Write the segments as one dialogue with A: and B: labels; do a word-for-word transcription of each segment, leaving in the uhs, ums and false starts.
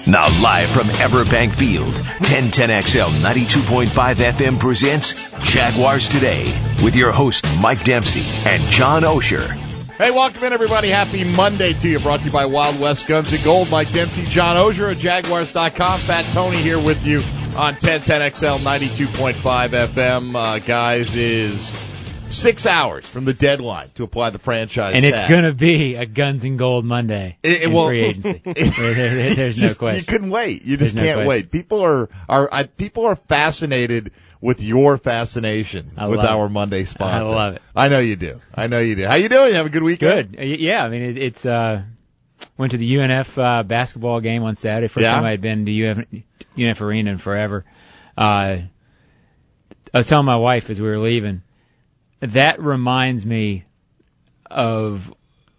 A: Now live from Everbank Field, ten ten X L ninety-two point five F M presents Jaguars Today with your host Mike Dempsey and John Osher.
B: Hey, welcome in, everybody. Happy Monday to you. Brought to you by Wild West Guns and Gold. Mike Dempsey, John Osher at Jaguars dot com. Fat Tony here with you on ten ten X L ninety-two point five F M. Uh, guys, it is six hours from the deadline to apply the franchise
C: and
B: tag.
C: it's going to be a Guns and Gold Monday
B: it, it,
C: in
B: well,
C: free agency. there, there, there's
B: just,
C: no question.
B: You couldn't wait. You just
C: There's
B: can't
C: no
B: wait. People are are I, people are fascinated with your fascination
C: I
B: with
C: love
B: our
C: it.
B: Monday sponsor.
C: I love it.
B: I know you do. I know you do. How you doing? You have a good weekend?
C: Good. Uh, Yeah, I mean, it, it's, uh, went to the U N F uh, basketball game on Saturday. First
B: Yeah?
C: time I had been to U N F, U N F Arena in forever. Uh, I was telling my wife as we were leaving, that reminds me of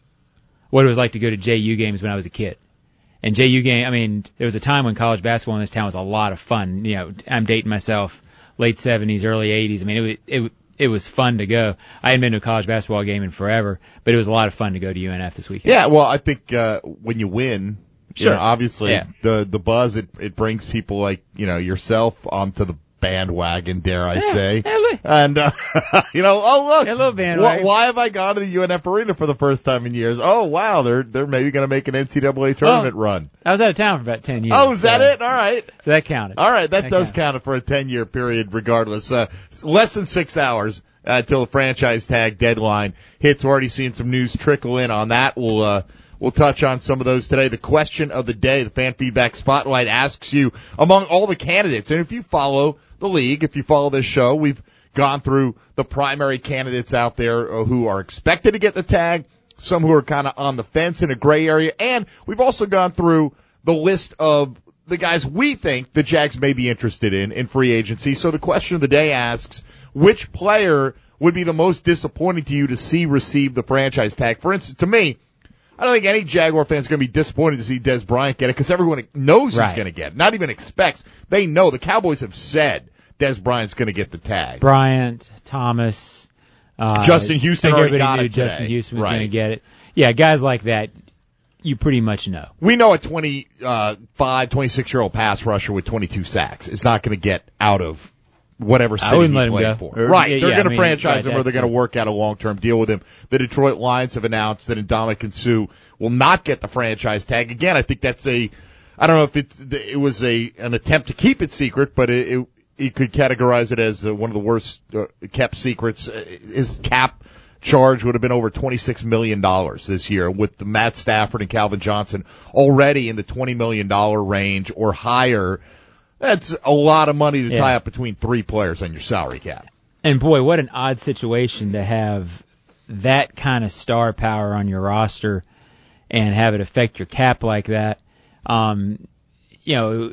C: what it was like to go to J U games when I was a kid. And J U game, I mean, there was a time when college basketball in this town was a lot of fun. You know, I'm dating myself, late seventies, early eighties. I mean, it was, it, it was fun to go. I hadn't been to a college basketball game in forever, but it was a lot of fun to go to U N F this weekend.
B: Yeah, well, I think uh, when you win,
C: Sure.
B: you know, obviously
C: Yeah.
B: the the buzz it it brings people like you know yourself onto the bandwagon, dare I
C: Yeah,
B: say?
C: yeah, look.
B: And uh, you know, oh look,
C: Yeah, a little bandwagon.
B: wh- why have I gone to the U N F Arena for the first time in years? Oh wow, they're they're maybe going to make an N C double A tournament
C: Well,
B: run.
C: I was out of town for about ten years.
B: Oh, is that
C: so,
B: it? All right.
C: So that counted.
B: All right, that,
C: That
B: does
C: counted.
B: count for a ten-year period regardless. Uh, less than six hours uh, till the franchise tag deadline hits. We're already seeing some news trickle in on that. We'll uh, we'll touch on some of those today. The question of the day, the Fan Feedback Spotlight, asks you, among all the candidates, and if you follow the league, if you follow this show, we've gone through the primary candidates out there who are expected to get the tag, some who are kind of on the fence in a gray area, and we've also gone through the list of the guys we think the Jags may be interested in in free agency. So the question of the day asks, which player would be the most disappointing to you to see receive the franchise tag? For instance, to me, I don't think any Jaguar fan is going to be disappointed to see Des Bryant get it because everyone knows
C: Right.
B: he's going to get it. Not even expects. They know. The Cowboys have said Des Bryant's going to get the tag.
C: Bryant, Thomas, uh,
B: Justin Houston
C: I think
B: already
C: everybody
B: got
C: knew
B: it
C: Justin
B: today.
C: Houston was
B: Right.
C: going to get it. Yeah, guys like that, you pretty much know.
B: We know a twenty-five, twenty-six-year-old pass rusher with twenty-two sacks is not going to get out of whatever city
C: wouldn't
B: he
C: let him
B: played
C: go.
B: for.
C: Or-
B: right.
C: yeah,
B: They're
C: yeah,
B: going to
C: I mean,
B: franchise
C: right,
B: him or they're
C: that's
B: going to
C: the-
B: work out a long-term deal with him. The Detroit Lions have announced that Ndamukong Suh will not get the franchise tag. Again, I think that's a, I don't know if it's, it was a, an attempt to keep it secret, but it, it you could categorize it as uh, one of the worst uh, kept secrets. Uh, his cap charge would have been over twenty-six million dollars this year, with Matt Stafford and Calvin Johnson already in the twenty million dollars range or higher. That's a lot of money to
C: Yeah.
B: tie up between three players on your salary cap.
C: And boy, what an odd situation to have that kind of star power on your roster and have it affect your cap like that. Um, you know,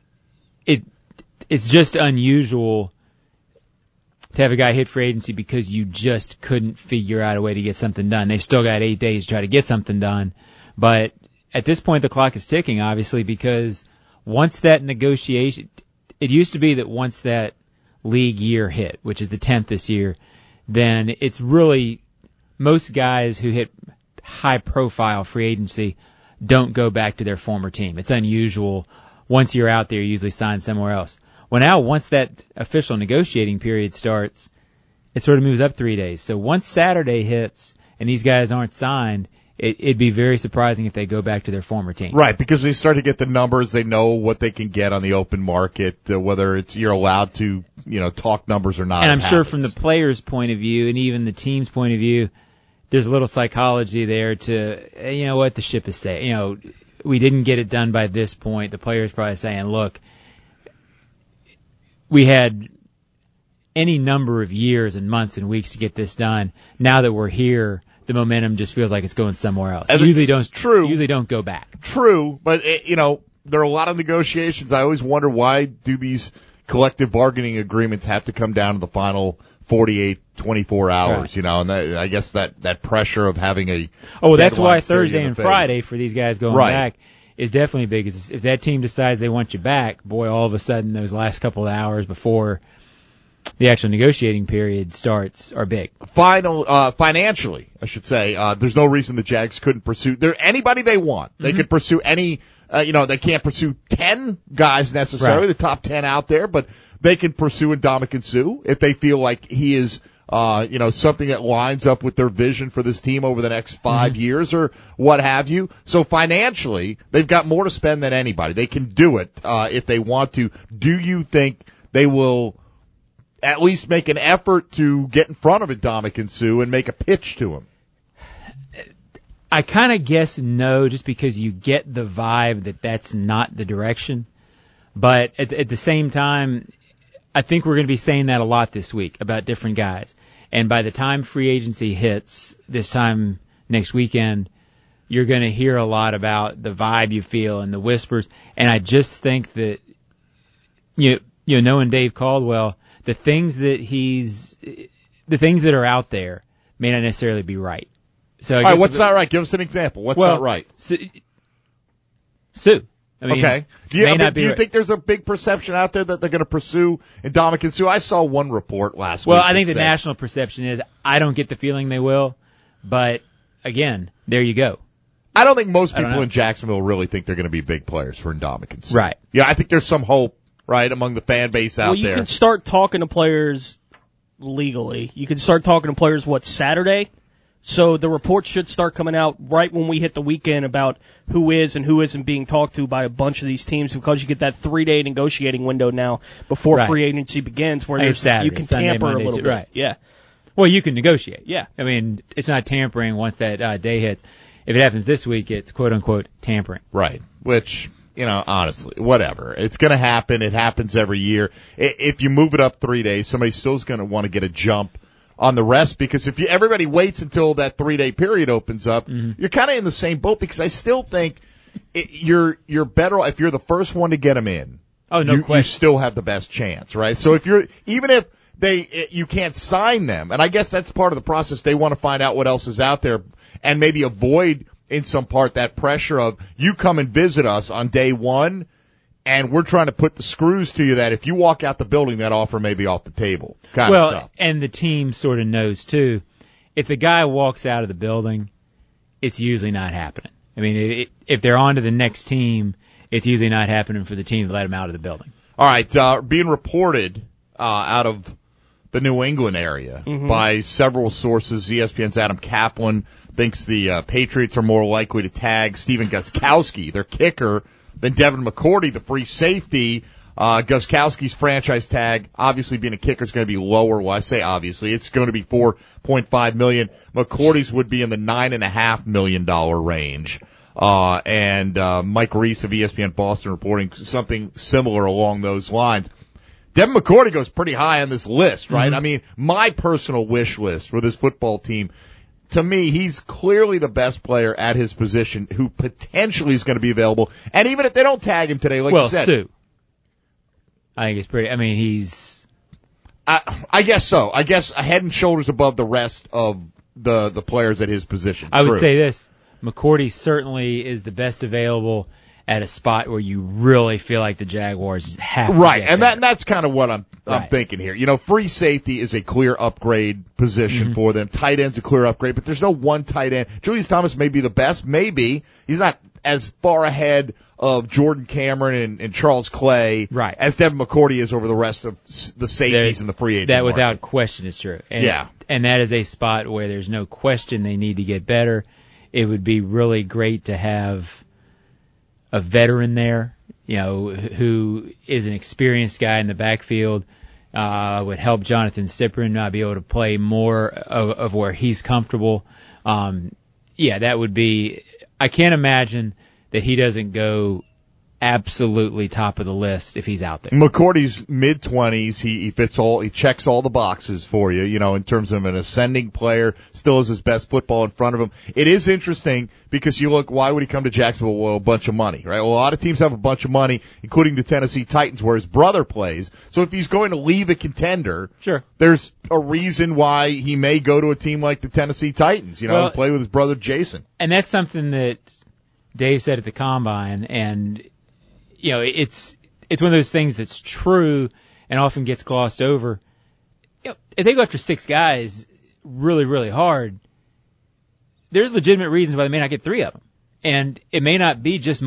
C: it it's just unusual to have a guy hit free agency because you just couldn't figure out a way to get something done. They've still got eight days to try to get something done. But at this point, the clock is ticking, obviously, because once that negotiation, it used to be that once that league year hit, which is the tenth this year, then it's really most guys who hit high profile free agency don't go back to their former team. It's unusual. Once you're out there, you usually sign somewhere else. Well, now once that official negotiating period starts, it sort of moves up three days. So once Saturday hits and these guys aren't signed, it, it'd be very surprising if they go back to their former team.
B: Right, because they start to get the numbers. They know what they can get on the open market, uh, whether it's you're allowed to, you know, talk numbers or not.
C: And
B: It
C: I'm sure
B: happens.
C: from the player's point of view and even the team's point of view, there's a little psychology there to, eh, you know what, the ship is saying. You know, we didn't get it done by this point. The player's probably saying, look, we had any number of years and months and weeks to get this done. Now that we're here, the momentum just feels like it's going somewhere else.
B: And
C: Usually
B: it's
C: don't
B: true.
C: Usually don't go back.
B: True, but it, you know there are a lot of negotiations. I always wonder why do these collective bargaining agreements have to come down to the final forty-eight, twenty-four hours?
C: Right.
B: You know, and that, I guess that that pressure of having a
C: Oh, well, that's
B: deadline
C: why
B: staring you
C: Thursday
B: in the
C: and
B: face.
C: Friday for these guys going
B: Right.
C: back is definitely big. Is if that team decides they want you back, boy, all of a sudden those last couple of hours before the actual negotiating period starts are big.
B: Final, uh, financially, I should say, uh, there's no reason the Jags couldn't pursue there anybody they want. They
C: Mm-hmm.
B: could pursue any Uh, you know, they can't pursue ten guys necessarily,
C: Right.
B: the top ten out there, but they can pursue Ndamukong Suh if they feel like he is, uh, you know, something that lines up with their vision for this team over the next five
C: Mm-hmm.
B: years or what have you. So financially, they've got more to spend than anybody. They can do it, uh, if they want to. Do you think they will at least make an effort to get in front of Ndamukong Suh and make a pitch to him?
C: I kind of guess no, just because you get the vibe that that's not the direction. But at, at the same time, I think we're going to be saying that a lot this week about different guys. And by the time free agency hits this time next weekend, you're going to hear a lot about the vibe you feel and the whispers. And I just think that, you, you know, knowing Dave Caldwell, the things that he's, the things that are out there may not necessarily be right. So I
B: All
C: guess
B: right, what's
C: the,
B: not right? Give us an example. What's
C: well,
B: not right?
C: Sue. Sue. I mean,
B: Okay. Do you,
C: may
B: I mean,
C: not
B: do
C: be
B: you
C: right.
B: think there's a big perception out there that they're going to pursue Ndamukong Suh? I saw one report last
C: Well,
B: week.
C: I think
B: that
C: the
B: said-
C: national perception is I don't get the feeling they will, but again, there you go.
B: I don't think most
C: I don't
B: people
C: know.
B: in Jacksonville really think they're going to be big players for Ndamukong Suh.
C: Right.
B: Yeah, I think there's some hope, right, among the fan base out
D: well, you
B: there.
D: can start talking to players legally. You can start talking to players, what, Saturday? So the reports should start coming out right when we hit the weekend about who is and who isn't being talked to by a bunch of these teams, because you get that three-day negotiating window now before
C: Right.
D: free agency begins, where
C: I think it's
D: there's,
C: Saturday,
D: you can
C: Sunday,
D: tamper
C: Monday,
D: a little
C: Tu-
D: bit.
C: right.
D: Yeah.
C: Well, you can negotiate. Yeah. I mean, it's not tampering once that uh, day hits. If it happens this week, it's quote unquote tampering.
B: Right. Which, you know, honestly, whatever. It's going to happen. It happens every year. I- If you move it up three days, somebody still's going to want to get a jump on the rest, because if you, everybody waits until that three-day period opens up,
C: Mm-hmm.
B: you're kind of in the same boat, because I still think it, you're you're better if you're the first one to get them in.
C: Oh, no
B: you, you
C: question.
B: still have the best chance, right? So if you're, even if they, you can't sign them, and I guess that's part of the process. They want to find out what else is out there and maybe avoid in some part that pressure of you come and visit us on day one, and we're trying to put the screws to you that if you walk out the building, that offer may be off the table. Kind
C: Well,
B: of stuff.
C: and the team sort of knows too. If the guy walks out of the building, it's usually not happening. I mean, it, if they're on to the next team, it's usually not happening for the team to let him out of the building.
B: All right, uh, being reported uh, out of the New England area
D: Mm-hmm.
B: by several sources. E S P N's Adam Kaplan thinks the uh, Patriots are more likely to tag Steven Gostkowski, their kicker, than Devin McCourty, the free safety. Uh, Gostkowski's franchise tag, obviously being a kicker, is going to be lower. Well, I say obviously. It's going to be four point five million dollars. McCourty's would be in the nine point five million dollars range. Uh, and uh, Mike Reese of E S P N Boston reporting something similar along those lines. Devin McCourty goes pretty high on this list, right?
C: Mm-hmm.
B: I mean, my personal wish list for this football team, to me, he's clearly the best player at his position who potentially is going to be available. And even if they don't tag him today, like
C: well,
B: you said.
C: Sue. I think it's pretty, I mean, he's,
B: I, I guess so. I guess a head and shoulders above the rest of the, the players at his position.
C: I would
B: True.
C: say this. McCourty certainly is the best available at a spot where you really feel like the Jaguars have to
B: Right,
C: get
B: and
C: there.
B: that and that's kind of what I'm I'm
C: Right.
B: thinking here. You know, free safety is a clear upgrade position
C: Mm-hmm.
B: for them. Tight end's a clear upgrade, but there's no one tight end. Julius Thomas may be the best, maybe. He's not as far ahead of Jordan Cameron and, and Charles Clay
C: Right.
B: as Devin McCourty is over the rest of s- the safeties
C: There-
B: in the free agent
C: That
B: market.
C: without question is true. And,
B: Yeah.
C: And that is a spot where there's no question they need to get better. It would be really great to have a veteran there, you know, who is an experienced guy in the backfield, uh, would help Jonathan Cyprian uh, be able to play more of, of where he's comfortable. Um, yeah, that would be, I can't imagine that he doesn't go absolutely top of the list if he's out there.
B: McCourty's mid twenties. He, he fits all, he checks all the boxes for you, you know, in terms of an ascending player, still has his best football in front of him. It is interesting because you look, why would he come to Jacksonville with a bunch of money, right? Well, a lot of teams have a bunch of money, including the Tennessee Titans, where his brother plays. So if he's going to leave a contender,
C: Sure.
B: there's a reason why he may go to a team like the Tennessee Titans, you know,
C: Well,
B: and play with his brother Jason.
C: And that's something that Dave said at the Combine, and you know, it's it's one of those things that's true and often gets glossed over. You know, if they go after six guys really, really hard, there's legitimate reasons why they may not get three of them, and it may not be just money.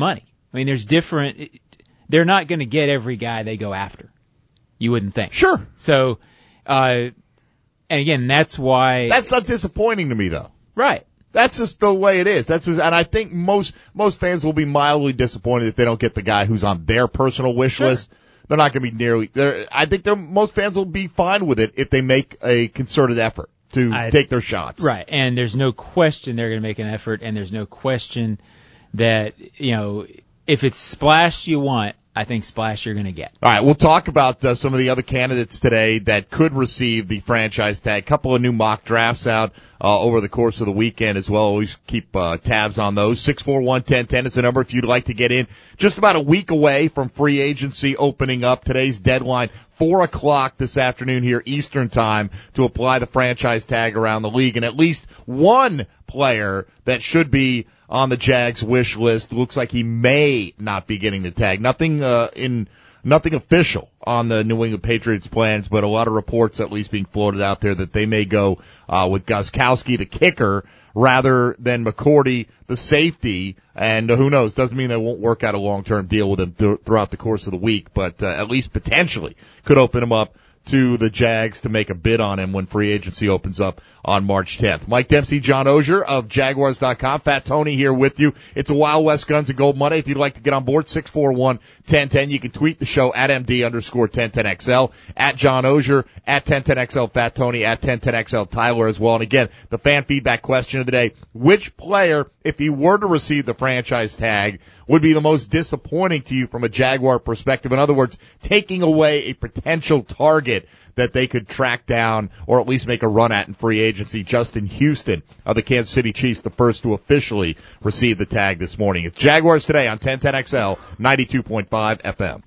C: I mean, there's different. They're not going to get every guy they go after. You wouldn't think.
B: Sure.
C: So, uh, and again, that's why.
B: That's not disappointing to me, though.
C: Right.
B: That's just the way it is. That's just, and I think most most fans will be mildly disappointed if they don't get the guy who's on their personal wish
C: Sure.
B: list. They're not going to be nearly. They're, I think they're, most fans will be fine with it if they make a concerted effort to
C: I,
B: take their shots.
C: Right. And there's no question they're going to make an effort, and there's no question that, you know, if it's Splash you want, I think Splash you're going to get.
B: All right, we'll talk about uh, some of the other candidates today that could receive the franchise tag. A couple of new mock drafts out uh, over the course of the weekend as well. Always keep uh, tabs on those. six four one, one oh one oh is the number if you'd like to get in. Just about a week away from free agency opening up. Today's deadline, four o'clock this afternoon here Eastern time to apply the franchise tag around the league. And at least one player that should be on the Jags wish list looks like he may not be getting the tag. Nothing uh, in nothing official on the New England Patriots plans, but a lot of reports at least being floated out there that they may go uh, with Gostkowski, the kicker, rather than McCourty, the safety. And uh, who knows? Doesn't mean they won't work out a long-term deal with him th- throughout the course of the week, but uh, at least potentially could open him up to the Jags to make a bid on him when free agency opens up on March tenth. Mike Dempsey, John Ogier of Jaguars dot com. Fat Tony here with you. It's a Wild West Guns and Gold Monday. If you'd like to get on board, six four one, one oh one oh. You can tweet the show at M D underscore ten ten X L, at John Ogier, at ten ten X L Fat Tony, at ten ten X L Tyler as well. And again, the fan feedback question of the day, which player, if he were to receive the franchise tag, would be the most disappointing to you from a Jaguar perspective? In other words, taking away a potential target that they could track down or at least make a run at in free agency. Justin Houston of the Kansas City Chiefs, the first to officially receive the tag this morning. It's Jaguars Today on ten ten X L, ninety-two point five F M.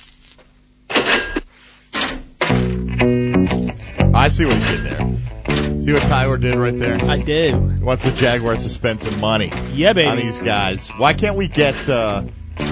B: I see what he did there. See what Tyler did right there?
D: I did.
B: He wants the Jaguars to spend some money
D: Yeah, baby.
B: on these guys. Why can't we get, uh,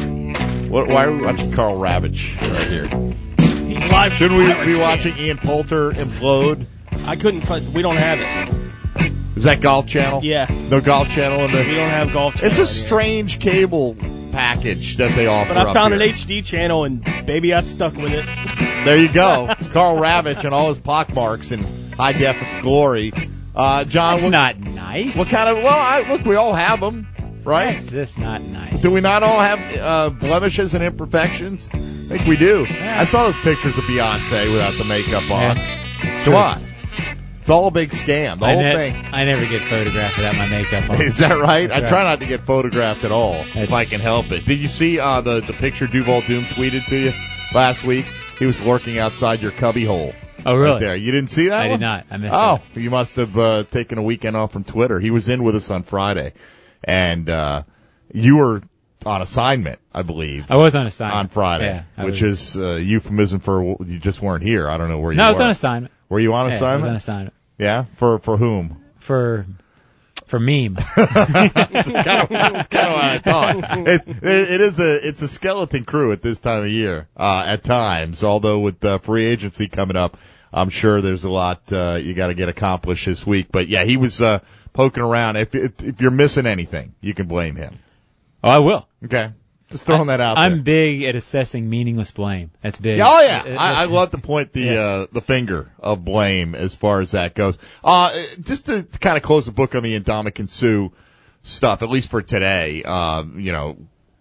B: what, why are we watching Carl Ravitch right here?
D: He's live.
B: Shouldn't we
D: coverage
B: be
D: game.
B: watching Ian Poulter implode?
D: I couldn't find, we don't have it.
B: Is that Golf Channel?
D: Yeah.
B: No Golf Channel in
D: We
B: the.
D: don't have golf channel.
B: It's a
D: here.
B: strange cable package that they offer.
D: But I
B: up
D: found
B: here.
D: an H D channel and baby I stuck with it.
B: There you go, Carl Ravitch and all his pockmarks in high def glory. Uh, John,
C: That's
B: what,
C: not nice.
B: what kind of? Well, I, look, we all have them, right?
C: That's just not nice.
B: Do we not all have uh, blemishes and imperfections? I think we do.
C: Yeah.
B: I saw those pictures of Beyonce without the makeup on.
C: Yeah.
B: Come on. It's all a big scam. The
C: I,
B: whole
C: ne-
B: thing.
C: I never get photographed without my makeup on.
B: Is that right?
C: That's
B: I try
C: right.
B: not to get photographed at all if
C: That's-
B: I can help it. Did you see uh, the, the picture Duval Doom tweeted to you last week? He was lurking outside your cubby hole.
C: Oh, really?
B: Right there. You didn't see that
C: I
B: one?
C: did not. I missed
B: Oh,
C: that.
B: you must have uh, taken a weekend off from Twitter. He was in with us on Friday. And uh, you were on assignment, I believe.
C: I was on assignment.
B: On Friday,
C: Yeah, I
B: which
C: was.
B: is uh, euphemism for you just weren't here. I don't know where you
C: No,
B: were.
C: I was on assignment.
B: Were you on
C: Yeah, I was
B: assignment?
C: on assignment.
B: Yeah, for for whom?
C: For, for meme.
B: That's kind of, that's kind of what I thought. It, it, it is a it's a skeleton crew at this time of year uh, at times. Although with uh, free agency coming up, I'm sure there's a lot uh, you got to get accomplished this week. But yeah, he was uh, poking around. If, if if you're missing anything, you can blame him.
C: Oh, I will.
B: Okay, just throwing that out
C: I'm
B: there.
C: big at assessing meaningless blame. That's big.
B: Oh yeah,
C: It- it-
B: I, I love to point the
C: Yeah.
B: uh, the finger of blame as far as that goes. Uh, just to, to kind of close the book on the Ndamukong Suh stuff, at least for today. Um, you know,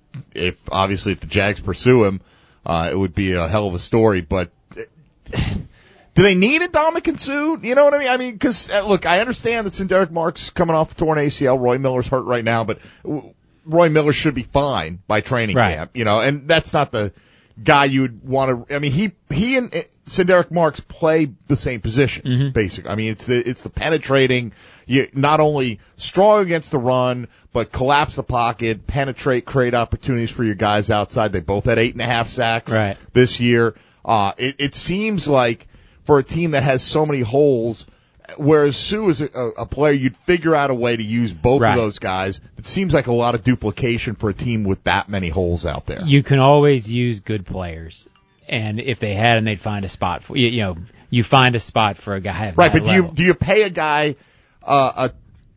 B: if obviously if the Jags pursue him, uh, it would be a hell of a story. But do they need Ndamukong Suh? You know what I mean? I mean, because uh, look, I understand that Derek Mark's coming off a torn A C L. Roy Miller's hurt right now, but w- Roy Miller should be fine by training
C: Right.
B: camp. You know, and that's not the guy you'd want to. I mean, he he and Derek Marks play the same position,
C: Mhm.
B: basically. I mean, it's the it's the penetrating. You not only strong against the run, but collapse the pocket, penetrate, create opportunities for your guys outside. They both had eight and a half sacks
C: Right.
B: this year. Uh, it, it seems like for a team that has so many holes, whereas Sue is a, a player, you'd figure out a way to use both
C: Right.
B: of those guys. It seems like a lot of duplication for a team with that many holes out there.
C: You can always use good players, and if they had them, they'd find a spot for you. You know, you find a spot for a guy. Of
B: Right,
C: that
B: but do you
C: level.
B: do you pay a guy uh, a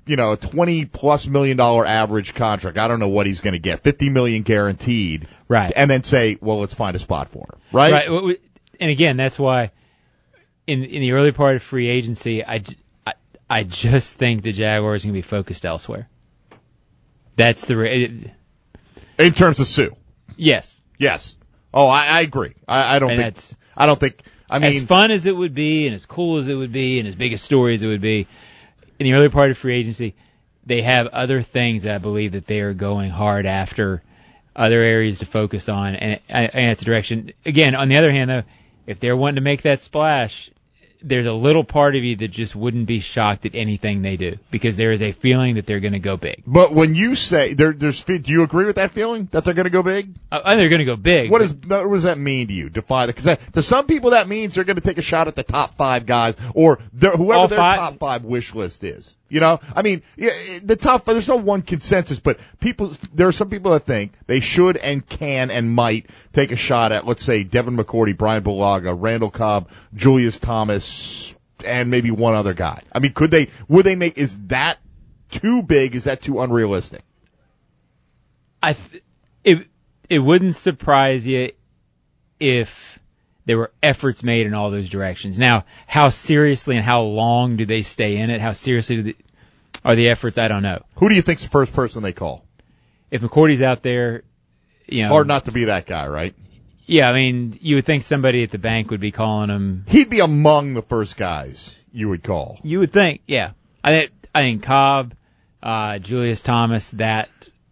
B: you know, a twenty plus million dollar average contract. I don't know what he's going to get, fifty million guaranteed,
C: right?
B: And then say, well, let's find a spot for him, right?
C: Right. And again, that's why in in the early part of free agency, I, I, I just think the Jaguars are going to be focused elsewhere. That's the re-
B: in terms of Sue.
C: Yes.
B: Yes. Oh, I, I agree. I, I don't
C: and
B: think.
C: That's,
B: I don't think. I mean,
C: as fun as it would be, and as cool as it would be, and as big a story as it would be, in the early part of free agency, they have other things that I believe that they are going hard after, other areas to focus on, and, and it's a direction. Again, on the other hand, though, if they're wanting to make that splash, there's a little part of you that just wouldn't be shocked at anything they do, because there is a feeling that they're going to go big.
B: But when you say there, there's, do you agree with that feeling that they're going to go big?
C: Uh, they're going to go big.
B: What does what does that mean to you? Define that, because to some people that means they're going to take a shot at the top five guys or their, whoever
C: All
B: their
C: five?
B: top five wish list is. You know, I mean, the top. There's no one consensus, but people. There are some people that think they should and can and might take a shot at, let's say, Devin McCourty, Brian Bulaga, Randall Cobb, Julius Thomas, and maybe one other guy. I mean, could they? Would they make? Is that too big? Is that too unrealistic?
C: I th- it it wouldn't surprise you if there were efforts made in all those directions. Now, how seriously and how long do they stay in it? How seriously do they, are the efforts? I don't know.
B: Who do you think's the first person they call?
C: If McCourty's out there, you know,
B: hard not to be that guy, right?
C: Yeah, I mean, you would think somebody at the bank would be calling him.
B: He'd be among the first guys you would call.
C: You would think, yeah. I think I think Cobb, uh, Julius Thomas, that.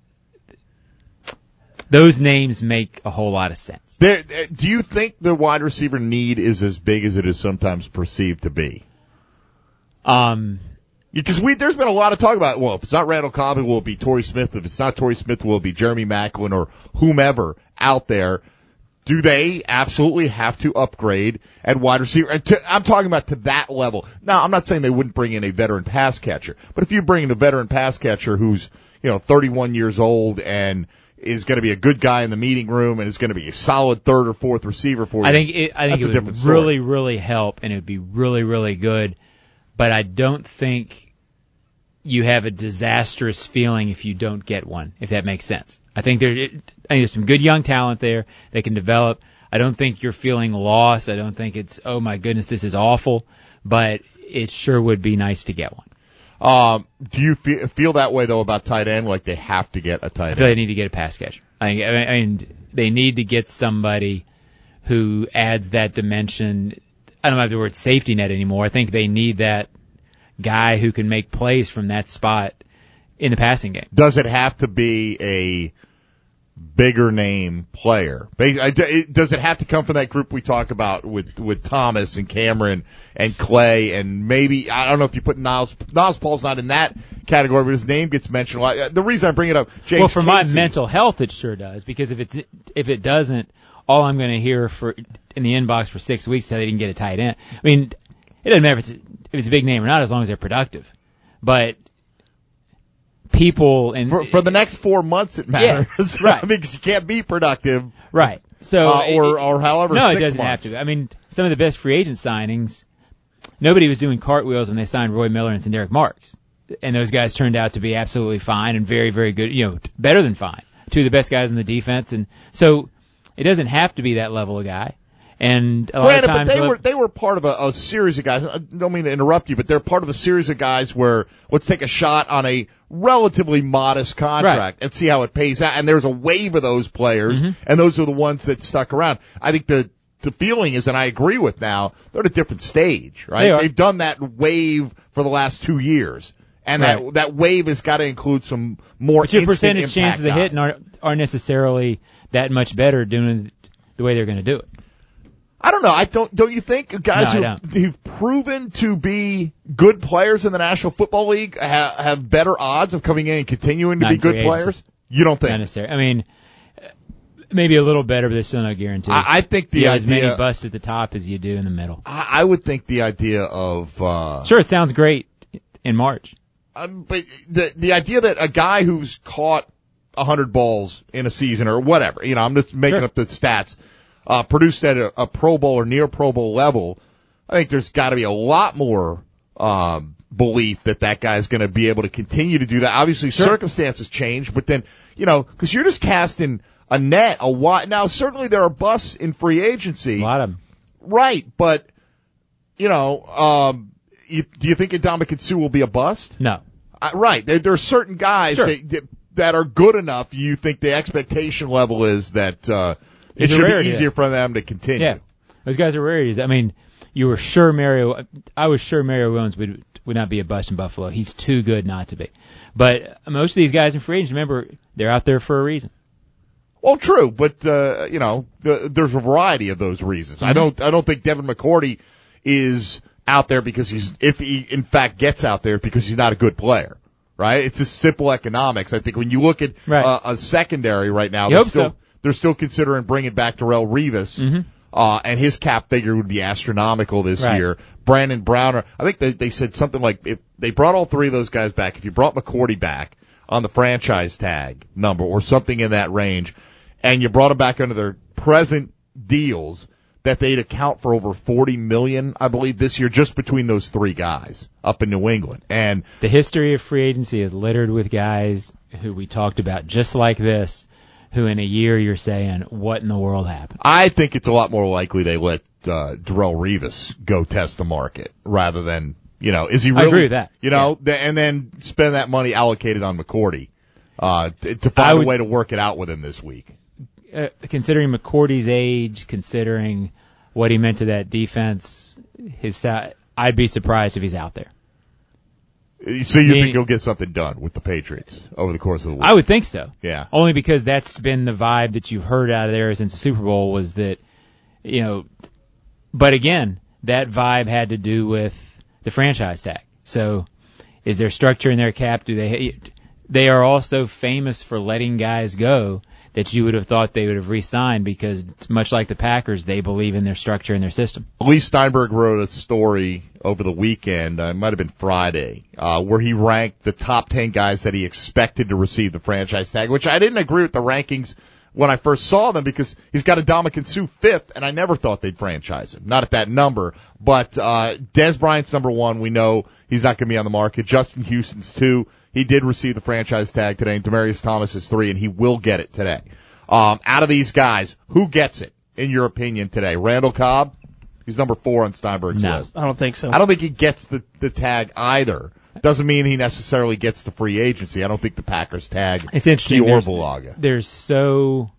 C: Those names make a whole lot of sense.
B: There, do you think the wide receiver need is as big as it is sometimes perceived to be?
C: Um,
B: because we there's been a lot of talk about, well, if it's not Randall Cobb, it will be Torrey Smith. If it's not Torrey Smith, it will be Jeremy Maclin or whomever out there. Do they absolutely have to upgrade at wide receiver? And to, I'm talking about to that level. Now, I'm not saying they wouldn't bring in a veteran pass catcher, but if you bring in a veteran pass catcher who's, you know, thirty-one years old and is going to be a good guy in the meeting room and is going to be a solid third or fourth receiver for you.
C: I think it, I think
B: That's
C: it
B: a
C: would
B: different story.
C: really, really help, and it would be really, really good. But I don't think you have a disastrous feeling if you don't get one, if that makes sense. I think there, I think there's some good young talent there that can develop. I don't think you're feeling lost. I don't think it's, oh my goodness, this is awful. But it sure would be nice to get one.
B: Um, do you feel, feel that way, though, about tight end? Like they have to get a tight
C: I
B: end?
C: feel they need to get a pass catcher. I think, I mean, they need to get somebody who adds that dimension. I don't have the word safety net anymore. I think they need that guy who can make plays from that spot in the passing game.
B: Does it have to be a bigger name player? Does it have to come from that group we talk about with with Thomas and Cameron and Clay and maybe, I don't know if you put Niles, Niles Paul's not in that category, but his name gets mentioned a lot. The reason I bring it up, James
C: Well, for
B: Casey,
C: my mental health, it sure does, because if it's if it doesn't, all I'm going to hear for in the inbox for six weeks is that they didn't get a tight end. I mean, it doesn't matter if it's if it's a big name or not, as long as they're productive. But people and
B: for, for the next four months it matters,
C: yeah, right?
B: Because you can't be productive,
C: right? So
B: uh, or
C: it,
B: or however.
C: No,
B: six
C: it doesn't
B: months.
C: have to. I mean, some of the best free agent signings, nobody was doing cartwheels when they signed Roy Miller and Derek Marks, and those guys turned out to be absolutely fine and very, very good. You know, better than fine. Two of the best guys in the defense, and so it doesn't have to be that level of guy. And a lot
B: Granted,
C: of times,
B: but they were they were part of a, a series of guys. I don't mean to interrupt you, but they're part of a series of guys where let's take a shot on a relatively modest contract
C: right.
B: and see how it pays out. And there's a wave of those players,
C: mm-hmm.
B: and those are the ones that stuck around. I think the the feeling is, and I agree with now, they're at a different stage, right?
C: They are.
B: They've done that wave for the last two years. And
C: right.
B: that that wave has got to include some more
C: but your
B: instant
C: percentage
B: impact
C: chances of
B: guys.
C: hitting aren't, aren't necessarily that much better doing it the way they're going to do it.
B: I don't know. I don't. Don't you think guys
C: No,
B: who, who've proven to be good players in the National Football League have, have better odds of coming in and continuing to
C: Not
B: be good
C: free
B: players?
C: agency.
B: You don't think?
C: Not necessarily. I mean, maybe a little better, but there's still no guarantee.
B: I, I think the
C: you have
B: idea.
C: as many busts at the top as you do in the middle.
B: I, I would think the idea of. Uh,
C: Sure, it sounds great in March.
B: Um, but the the idea that a guy who's caught a hundred balls in a season or whatever, you know, I'm just making
C: Sure.
B: up the stats. Uh, produced at a, a Pro Bowl or near Pro Bowl level, I think there's got to be a lot more um, belief that that guy's going to be able to continue to do that. Obviously,
C: Sure.
B: circumstances change, but then, you know, because you're just casting a net a wide. Now, certainly there are busts in free agency.
C: A lot of them.
B: Right, but, you know, um, you, do you think Ndamukong Suh will be a bust?
C: No.
B: Uh, right. There, there are certain guys
C: Sure.
B: that, that that are good enough. You think the expectation level is that uh, it
C: He's a
B: should be
C: rarity,
B: easier
C: though.
B: for them to continue.
C: Yeah. Those guys are rarities. I mean, you were sure Mario, I was sure Mario Williams would, would not be a bust in Buffalo. He's too good not to be. But most of these guys in free agents, remember, they're out there for a reason.
B: Well, true, but uh, you know, the, there's a variety of those reasons. I don't, I don't think Devin McCourty is out there because he's, if he in fact gets out there, because he's not a good player, right? It's just simple economics. I think when you look at
C: Right.
B: uh, a secondary right now,
C: You
B: they're
C: hope
B: still
C: so.
B: they're still considering bringing back Darrelle Revis.
C: Mm-hmm.
B: Uh, and his cap figure would be astronomical this
C: Right.
B: year. Brandon Browner, I think they, they said something like if they brought all three of those guys back, if you brought McCourty back on the franchise tag number or something in that range, and you brought him back under their present deals, that they'd account for over forty million, I believe, this year just between those three guys up in New England. And
C: The history of free agency is littered with guys who we talked about just like this, who in a year you're saying, what in the world happened?
B: I think it's a lot more likely they let uh, Darrelle Revis go test the market rather than, you know, is he really?
C: I agree with that.
B: You know, th- and then spend that money allocated on McCourty uh, t- to find
C: would-
B: a way to work it out with him this week.
C: Uh, considering McCourty's age, considering what he meant to that defense, his sa- I'd be surprised if he's out there.
B: So you
C: Me-
B: think you'll get something done with the Patriots over the course of the week?
C: I would think so.
B: Yeah.
C: Only because that's been the vibe that you've heard out of there since the Super Bowl was that, you know, but again, that vibe had to do with the franchise tag. So is there structure in their cap? Do they, they are also famous for letting guys go that you would have thought they would have re-signed because, much like the Packers, they believe in their structure and their system.
B: Lee Steinberg wrote a story over the weekend, uh, it might have been Friday, uh, where he ranked the top ten guys that he expected to receive the franchise tag, which I didn't agree with the rankings when I first saw them because he's got Ndamukong Suh fifth, and I never thought they'd franchise him. Not at that number, but uh, Dez Bryant's number one. We know he's not going to be on the market. Justin Houston's two. He did receive the franchise tag today, and Demaryius Thomas is three, and he will get it today. Um, out of these guys, who gets it, in your opinion, today? Randall Cobb? He's number four on Steinberg's
C: No.
B: list.
D: I don't think so.
B: I don't think he gets the, the tag either. Doesn't mean he necessarily gets the free agency. I don't think the Packers tag
C: It's interesting.
B: Dior
C: There's,
B: Bulaga.
C: there's so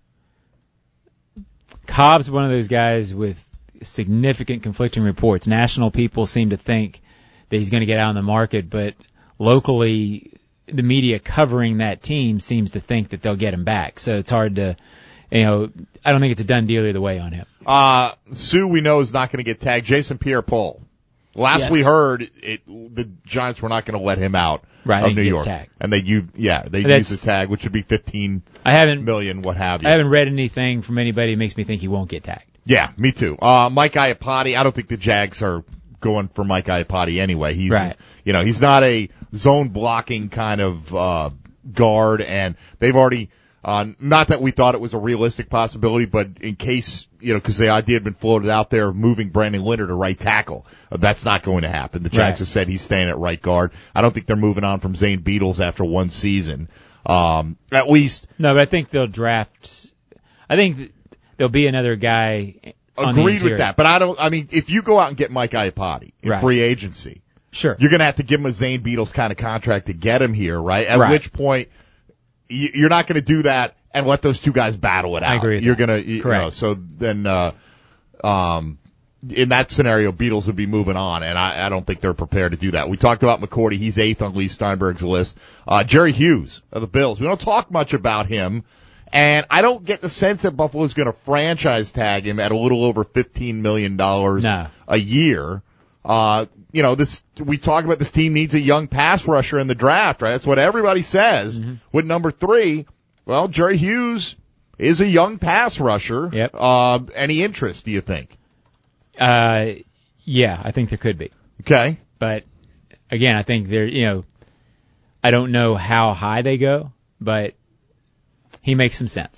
C: Cobb's one of those guys with significant conflicting reports. National people seem to think that he's going to get out on the market, but locally, the media covering that team seems to think that they'll get him back. So it's hard to, you know, I don't think it's a done deal either way on him.
B: Uh, Sue, we know, is not going to get tagged. Jason Pierre-Paul. Last
D: Yes.
B: we heard, it, the Giants were not going to let him out
C: Right, I
B: of
C: think
B: New
C: he gets
B: York.
C: tagged.
B: And they, you, yeah, they
C: That's-
B: use the tag, which would be fifteen
C: I haven't,
B: million, what have you.
C: I haven't read anything from anybody that makes me think he won't get tagged.
B: Yeah, me too. Uh, Mike Iapati, I don't think the Jags are going for Mike Iapati anyway. He's,
C: Right.
B: you know, he's not a zone blocking kind of, uh, guard, and they've already, uh, not that we thought it was a realistic possibility, but in case, you know, cause the idea had been floated out there of moving Brandon Linder to right tackle. Uh, that's not going to happen. The Jags
C: Right.
B: have said he's staying at right guard. I don't think they're moving on from Zane Beatles after one season. Um, at least,
C: No, but I think they'll draft, I think th- there'll be another guy on the
B: agreed
C: interior.
B: with that. But I don't, I mean, if you go out and get Mike Iapati in
C: Right.
B: free agency,
C: Sure.
B: you're going to have to give him a Zane Beatles kind of contract to get him here, right? At
C: Right.
B: which point, you- you're not going to do that and let those two guys battle it out.
C: I agree with
B: You're
C: that.
B: going to, you
C: Correct.
B: know, so then, uh, um, in that scenario, Beatles would be moving on, and I, I don't think they're prepared to do that. We talked about McCourty. He's eighth on Lee Steinberg's list. Uh, Jerry Hughes of the Bills. We don't talk much about him, and I don't get the sense that Buffalo's going to franchise tag him at a little over fifteen million dollars
C: No.
B: a year. Uh, you know, this, we talk about this team needs a young pass rusher in the draft, right? That's what everybody says.
C: Mm-hmm.
B: With number three, well, Jerry Hughes is a young pass rusher.
C: Yep.
B: Uh, any interest, do you think?
C: Uh, yeah, I think there could be.
B: Okay.
C: But again, I think they're, you know, I don't know how high they go, but he makes some sense.
B: Yeah,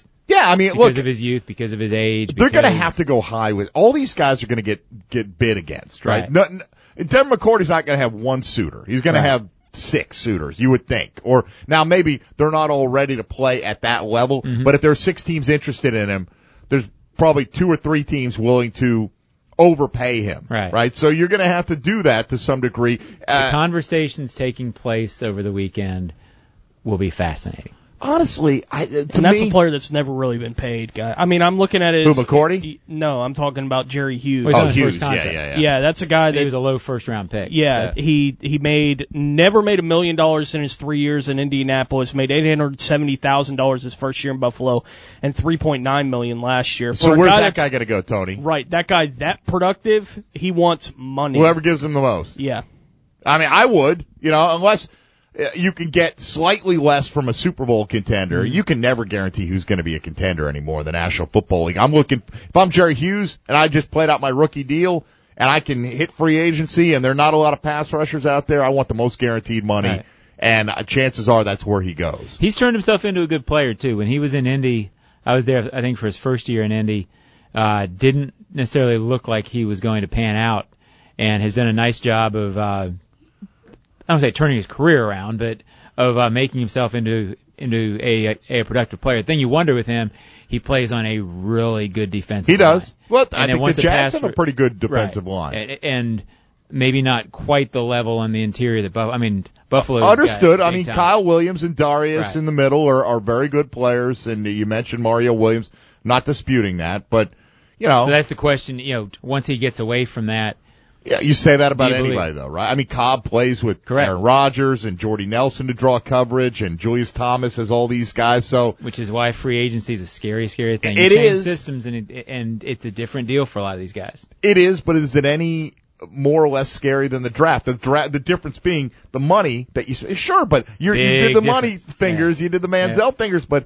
B: I mean,
C: because
B: look,
C: of his youth, because of his age.
B: they're going to
C: because-
B: have to go high with all these guys are going to get get bid against, right?
C: Right.
B: No, no, Devin McCourty's not going to have one suitor. He's going
C: Right.
B: to have six suitors, you would think. Or now maybe they're not all ready to play at that level,
C: Mm-hmm.
B: but if there's six teams interested in him, there's probably two or three teams willing to overpay him,
C: Right.
B: Right. So you're going to have to do that to some degree.
C: The
B: Uh,
C: conversations taking place over the weekend will be fascinating.
B: honestly, I, uh, to
D: And that's
B: me,
D: a player that's never really been paid, guy. I mean, I'm looking at his.
B: Who, McCourty?
D: No, I'm talking about Jerry Hughes.
C: Well, he's
B: oh,
C: on his
B: Hughes,
C: first
B: yeah,
C: contract.
B: yeah, yeah.
D: yeah, that's a guy that
C: He was a low first round pick.
D: Yeah,
C: so.
D: he he made never made a million dollars in his three years in Indianapolis. Made eight hundred seventy thousand dollars his first year in Buffalo, and three point nine million last year.
B: So
D: For a
B: where's
D: guy
B: that
D: that's-
B: guy going to go, Tony?
D: Right, that guy that productive, he wants money.
B: Whoever gives him the most.
D: Yeah,
B: I mean, I would, you know, unless uh, you can get slightly less from a Super Bowl contender.
C: Mm-hmm.
B: You can never guarantee who's going to be a contender anymore in the National Football League. I'm looking, if I'm Jerry Hughes and I just played out my rookie deal and I can hit free agency and there are not a lot of pass rushers out there, I want the most guaranteed money.
C: Right.
B: And uh, chances are that's where he goes.
C: He's turned himself into a good player too. When he was in Indy, I was there, I think, for his first year in Indy. Uh, didn't necessarily look like he was going to pan out, and has done a nice job of, uh, I don't say turning his career around, but of uh, making himself into into a, a productive player. The thing you wonder with him, he plays on a really good defensive
B: He does.
C: line.
B: Well,
C: And
B: I
C: then
B: think
C: once
B: the
C: the
B: Jags
C: pass
B: have a
C: ru-
B: pretty good defensive
C: Right.
B: line.
C: And, and maybe not quite the level on the interior that Buffalo. I mean, Buffalo.
B: Understood. I mean, Kyle Williams and Darius
C: Right.
B: in the middle are, are very good players, and you mentioned Mario Williams. Not disputing that, but you know,
C: So that's the question. You know, once he gets away from that,
B: yeah, you say that about
C: Do you believe-
B: anybody, though, right? I mean, Cobb plays with
C: Correct.
B: Aaron Rodgers and Jordy Nelson to draw coverage, and Julius Thomas has all these guys. So
C: which is why free agency is a scary, scary thing.
B: It
C: you change
B: is.
C: systems, and it, and it's a different deal for a lot of these guys.
B: it is, but is it any more or less scary than the draft? The draft, the difference being the money that you spend. Sure, but you're, you
C: Big
B: did the money
C: difference.
B: fingers,
C: Yeah.
B: you did the Manziel fingers, but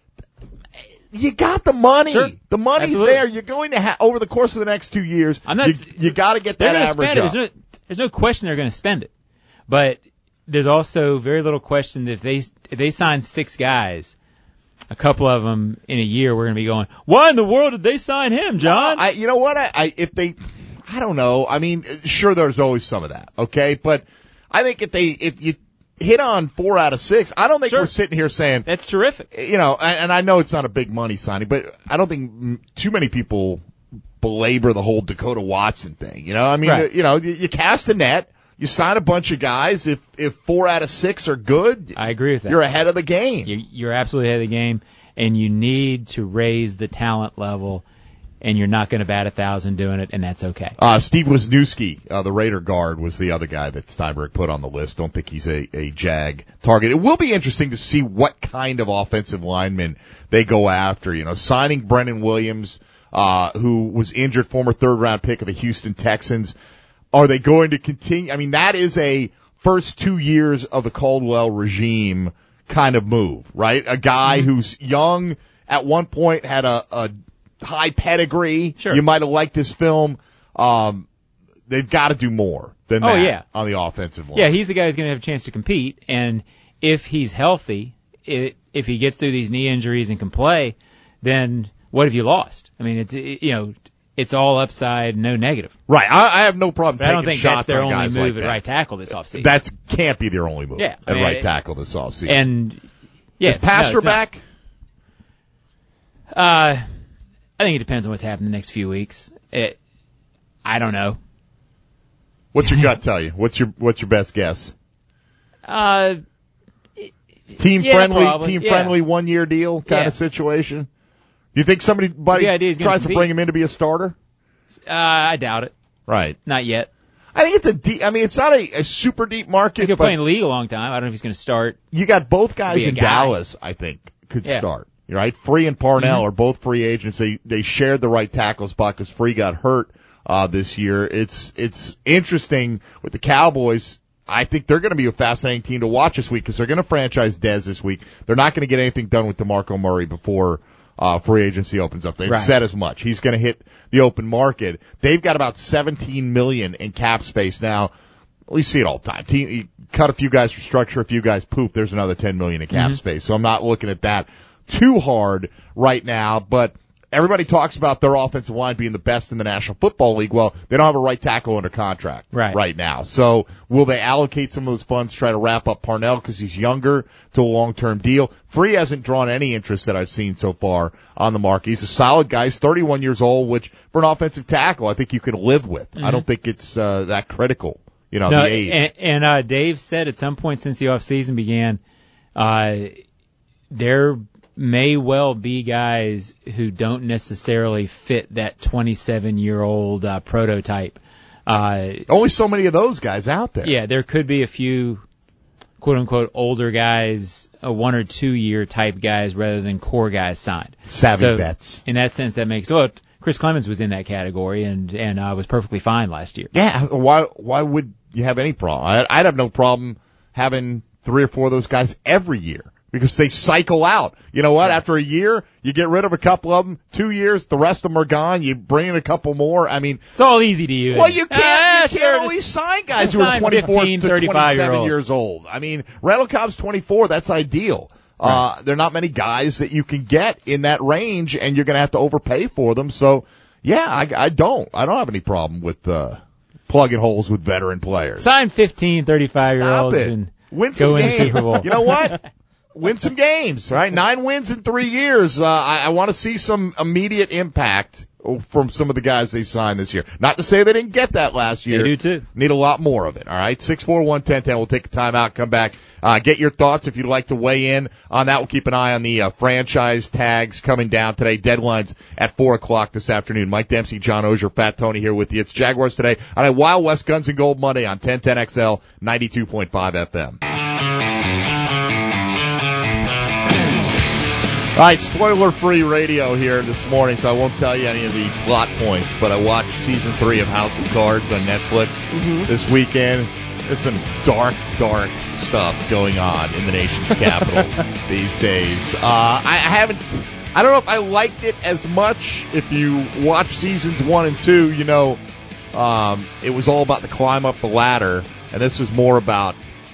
B: you got the money.
C: Sure.
B: The money's
C: Absolutely.
B: there. You're going to have over the course of the next two years.
C: I'm not
B: you,
C: s-
B: you got to get
C: They're
B: that
C: going to
B: average
C: spend it.
B: up.
C: There's no, there's no question they're going to spend it, but there's also very little question that if they if they sign six guys, a couple of them in a year, we're going to be going, why in the world did they sign him, John?
B: I, you know what? I, I if they, I don't know. I mean, sure, there's always some of that. Okay, but I think if they if you hit on four out of six, I don't think
C: Sure.
B: we're sitting here saying,
C: That's terrific.
B: you know, and, and I know it's not a big money signing, but I don't think mm, too many people belabor the whole Dakota Watson thing. You know, I mean,
C: Right.
B: you know, you, you cast a net, you sign a bunch of guys. If if four out of six are good,
C: I agree with that.
B: you're ahead of the game.
C: You- You're absolutely ahead of the game, and you need to raise the talent level, and you're not going to bat a thousand doing it, and that's okay.
B: Uh, Steve Wisniewski, uh, the Raider guard, was the other guy that Steinberg put on the list. Don't think he's a, a Jag target. It will be interesting to see what kind of offensive lineman they go after. You know, signing Brennan Williams, uh, who was injured, former third round pick of the Houston Texans. Are they going to continue? I mean, that is a first two years of the Caldwell regime kind of move, right? A guy
C: Mm-hmm.
B: who's young, at one point had a, a high pedigree.
C: Sure.
B: You might have liked his film. Um, they've got to do more than
C: Oh,
B: that
C: yeah.
B: on the offensive line.
C: Yeah, he's the guy who's going to have a chance to compete, and if he's healthy, i if he gets through these knee injuries and can play, then what have you lost? I mean, it's it, you know, it's all upside, no negative.
B: right. I, I have no problem
C: But I
B: taking
C: don't think
B: shots
C: that's their
B: on
C: only
B: guys
C: move
B: like
C: at
B: that.
C: right tackle this offseason.
B: That can't be their only move
C: Yeah, I
B: at
C: mean,
B: right
C: it-
B: tackle this offseason.
C: and yeah,
B: is Pastor
C: no, it's not.
B: back?
C: Uh, I think it depends on what's happened the next few weeks. It, I don't know.
B: What's your gut tell you? What's your What's your best guess?
C: Uh,
B: Team
C: Yeah,
B: friendly,
C: probably,
B: team
C: yeah.
B: friendly, one year deal kind
C: Yeah.
B: of situation. Do you think somebody buddy
C: The idea is gonna
B: tries to
C: compete.
B: bring him in to be a starter?
C: uh, I doubt it.
B: Right.
C: Not yet.
B: I think it's a deep. I mean, it's not a, a super deep market,
C: He could
B: but
C: play in the league a long time. I don't know if he's going to start.
B: you got both guys
C: Be a
B: in
C: guy.
B: Dallas. I think could
C: Yeah.
B: start. Right, Free and Parnell
C: Mm-hmm.
B: are both free agents. They they shared the right tackle spot because Free got hurt uh, this year. It's it's interesting with the Cowboys. I think they're going to be a fascinating team to watch this week because they're going to franchise Dez this week. They're not going to get anything done with DeMarco Murray before uh, free agency opens up. They've
C: Right.
B: said as much. He's going to hit the open market. They've got about seventeen million in cap space now. We see it all the time. Team, you cut a few guys for structure, a few guys poof. There's another ten million in cap
C: Mhm.
B: space. So I'm not looking at that. too hard right now, but everybody talks about their offensive line being the best in the National Football League. Well, they don't have a right tackle under contract
C: right,
B: right now. So will they allocate some of those funds, try to wrap up Parnell because he's younger to a long-term deal? Free hasn't drawn any interest that I've seen so far on the market. He's a solid guy. He's thirty-one years old, which for an offensive tackle I think you can live with. Mm-hmm. I don't think it's uh, that critical, you know,
C: no,
B: the age.
C: And, and uh, Dave said at some point since the offseason began, uh, there may well be guys who don't necessarily fit that twenty-seven-year-old uh, prototype. Uh,
B: Only so many of those guys out there.
C: Yeah, there could be a few quote-unquote older guys, a one- or two-year type guys rather than core guys signed.
B: Savvy
C: so
B: vets.
C: In that sense, that makes well, Chris Clemens was in that category and and uh, was perfectly fine last year.
B: Yeah, why why would you have any problem? I, I'd have no problem having three or four of those guys every year. Because they cycle out. You know what? After a year, you get rid of a couple of them. Two years, the rest of them are gone. You bring in a couple more. I mean,
C: it's all easy to you.
B: Well, you can't.
C: Ah,
B: you
C: sure,
B: can't always sign guys who are twenty-four
C: fifteen,
B: to twenty-seven
C: year
B: years old. I mean, Randall Cobb's twenty-four. That's ideal. Right. Uh, there are not many guys that you can get in that range, and you're going to have to overpay for them. So, yeah, I, I don't. I don't have any problem with uh, plugging holes with veteran players.
C: Sign fifteen, thirty-five-year-olds and
B: win
C: go
B: some
C: win
B: games.
C: the Super Bowl.
B: You know what? Win some games, right? Nine wins in three years. Uh, I, I want to see some immediate impact from some of the guys they signed this year. Not to say they didn't get that last year.
C: They do too.
B: Need a lot more of it, all right? six four one, ten ten. We'll take a timeout, come back. Uh, get your thoughts if you'd like to weigh in on that. We'll keep an eye on the uh, franchise tags coming down today. Deadlines at four o'clock this afternoon. Mike Dempsey, John Oehser, Fat Tony here with you. It's Jaguars Today on a Wild West Guns and Gold Monday on ten ten X L, ninety-two point five F M. All right, spoiler-free radio here this morning, so I won't tell you any of the plot points, but I watched season three of House of Cards on Netflix mm-hmm. this weekend. There's some dark, dark stuff going on in the nation's capital these days. Uh, I, I haven't, I don't know if I liked it as much. If you watch seasons one and two, you know, um, it was all about the climb up the ladder, and this was more about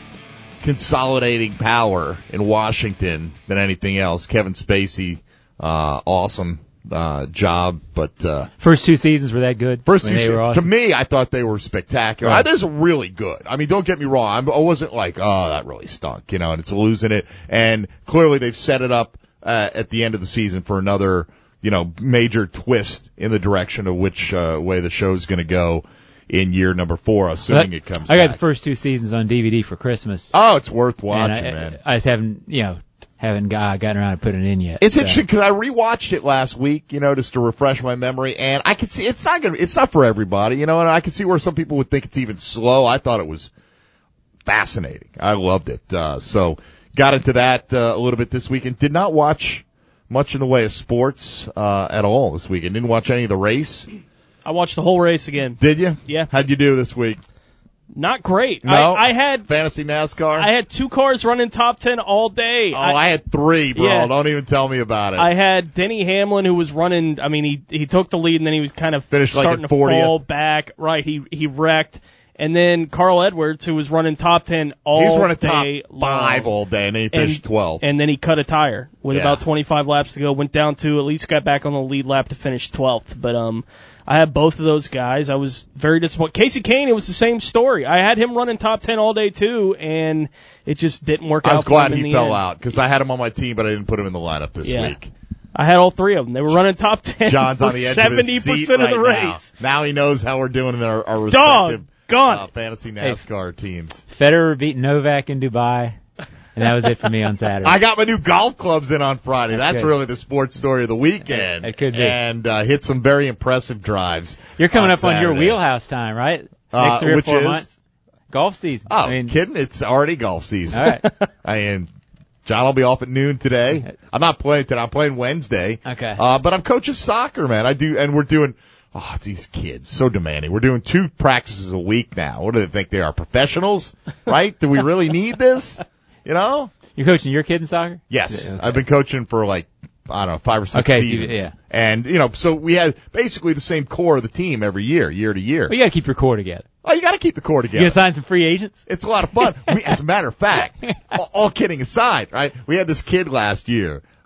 B: consolidating power in Washington than anything else. Kevin Spacey, uh, awesome uh, job, but uh,
C: first two seasons were that good.
B: First two seasons,
C: awesome.
B: To me, I thought they were spectacular.
C: Right.
B: I, this is really good. I mean, don't get me wrong. I wasn't like, oh, that really stunk, you know, and it's losing it. And clearly, they've set it up uh, at the end of the season for another, you know, major twist in the direction of which uh, way the show's going to go in year number four, assuming
C: that,
B: it comes
C: I got
B: back.
C: the first two seasons on D V D for Christmas.
B: Oh, it's worth watching,
C: I,
B: man.
C: I just haven't, you know, haven't uh, gotten around to putting it in yet.
B: It's
C: so.
B: interesting because I rewatched it last week, you know, just to refresh my memory, and I could see it's not gonna, it's not for everybody, you know, and I can see where some people would think it's even slow. I thought it was fascinating. I loved it. Uh, so got into that uh, a little bit this weekend. Did not watch much in the way of sports uh, at all this weekend. Didn't watch any of the race.
D: I watched the whole race again.
B: Did you?
D: Yeah.
B: How'd you do this week?
D: Not great.
B: No?
D: I, I had
B: fantasy NASCAR.
D: I had two cars running top ten all day.
B: Oh, I, I had three, bro.
D: Yeah.
B: Don't even tell me about it.
D: I had Denny Hamlin who was running. I mean, he he took the lead and then he was kind of
B: Finished
D: starting
B: like
D: to
B: fortieth.
D: fall back. Right. He he wrecked. And then Carl Edwards, who was running top ten all day
B: He was running top five
D: long.
B: all day, and then he finished twelfth.
D: And then he cut a tire with
B: Yeah.
D: about twenty-five laps to go. Went down to at least got back on the lead lap to finish twelfth. But um, I had both of those guys. I was very disappointed. Casey Kane, it was the same story. I had him running top ten all day too, and it just didn't work
B: I
D: out.
B: was glad
D: for him in
B: he
D: the
B: fell
D: end.
B: out because I had him on my team, but I didn't put him in the lineup this
D: Yeah.
B: week.
D: I had all three of them. They were running top ten
B: John's
D: for
B: on the edge
D: seventy
B: of his seat
D: percent of the
B: right
D: race.
B: Now. Now he knows how we're doing in our, our
D: Dog,
B: respective
D: gone.
B: uh, fantasy NASCAR teams.
C: Federer beat Novak in Dubai, and that was it for me on Saturday.
B: I got my new golf clubs in on Friday.
C: That's
B: That's
C: good.
B: really the sports story of the weekend.
C: It could be.
B: And uh, hit some very impressive drives.
C: You're coming
B: on
C: up on your
B: Saturday.
C: wheelhouse time, right?
B: Uh,
C: Next three or
B: which
C: four
B: is?
C: months. Golf season.
B: Oh,
C: I mean,
B: kidding? It's already golf season.
C: all right.
B: I mean, John will be off at noon today. I'm not playing today. I'm playing Wednesday.
C: Okay.
B: Uh, but I'm coaching soccer, man. I do, and we're doing, oh, these kids, so demanding. We're doing two practices a week now. What do they think they are, professionals? Right? Do we really need this? You know?
C: You're coaching your kid in soccer?
B: Yes.
C: Yeah, okay.
B: I've been coaching for like, I don't know, five or six
C: Okay, so you-
B: seasons.
C: yeah.
B: And, you know, so we had basically the same core of the team every year, year to year.
C: Well, you got to keep your core together.
B: Oh, you got to keep the core
C: You
B: together.
C: going to sign some free agents?
B: It's a lot of fun. We, as a matter of fact, all, all kidding aside, right? We had this kid last year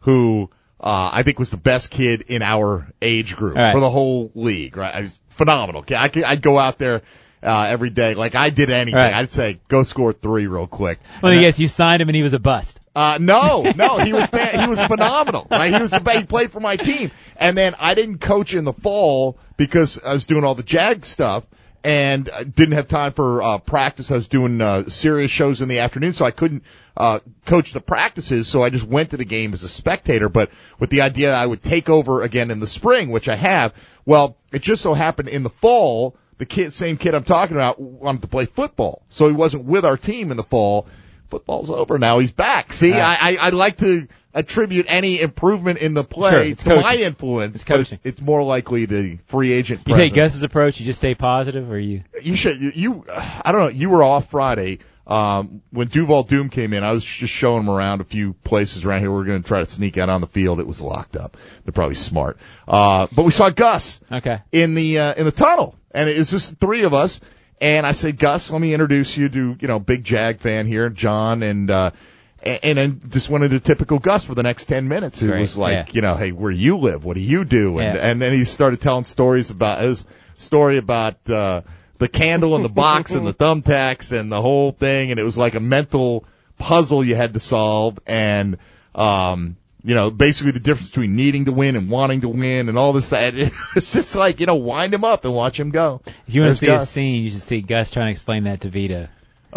B: who uh, I think was the best kid in our age group
C: right.
B: for the whole league. Right, I was phenomenal. I could, I'd go out there uh, every day like I did anything.
C: Right.
B: I'd say go score three real quick.
C: Well,
B: And
C: yes, you signed him and he was a bust.
B: Uh, no, no, he was fa- he was phenomenal, right? He was the best. He played for my team, and then I didn't coach in the fall because I was doing all the Jag stuff and I didn't have time for uh, practice. I was doing uh, serious shows in the afternoon, so I couldn't uh, coach the practices. So I just went to the game as a spectator, but with the idea I would take over again in the spring, which I have. Well, it just so happened in the fall, the kid, same kid I'm talking about, wanted to play football, so he wasn't with our team in the fall. Football's over now. He's back. See,
C: uh,
B: I, I I like to attribute any improvement in the play
C: sure,
B: to
C: coaching.
B: my influence,
C: It's
B: but it's,
C: coaching.
B: it's more likely the free agent.
C: You
B: presence.
C: take Gus's approach, you just stay positive, or you?
B: You should. You, you. I don't know. You were off Friday um, when Duval Doom came in. I was just showing him around a few places around here. We we're going to try to sneak out on the field. It was locked up. They're probably smart. Uh, but we saw Gus
C: Okay.
B: in the uh, in the tunnel, and it was just the three of us. And I said, Gus, let me introduce you to, you know, big Jag fan here, John, and, uh, and then just went into typical Gus for the next ten minutes. It
C: Great,
B: was like,
C: yeah.
B: you know, hey, where do you live? What do you do? And,
C: Yeah.
B: and then he started telling stories about his story about, uh, the candle and the box and the thumbtacks and the whole thing. And it was like a mental puzzle you had to solve. And, um, you know, basically the difference between needing to win and wanting to win and all this. It's just like, you know, wind him up and watch him go.
C: If you want
B: There's
C: to see a
B: Gus.
C: scene, you should see Gus trying to explain that to Vito.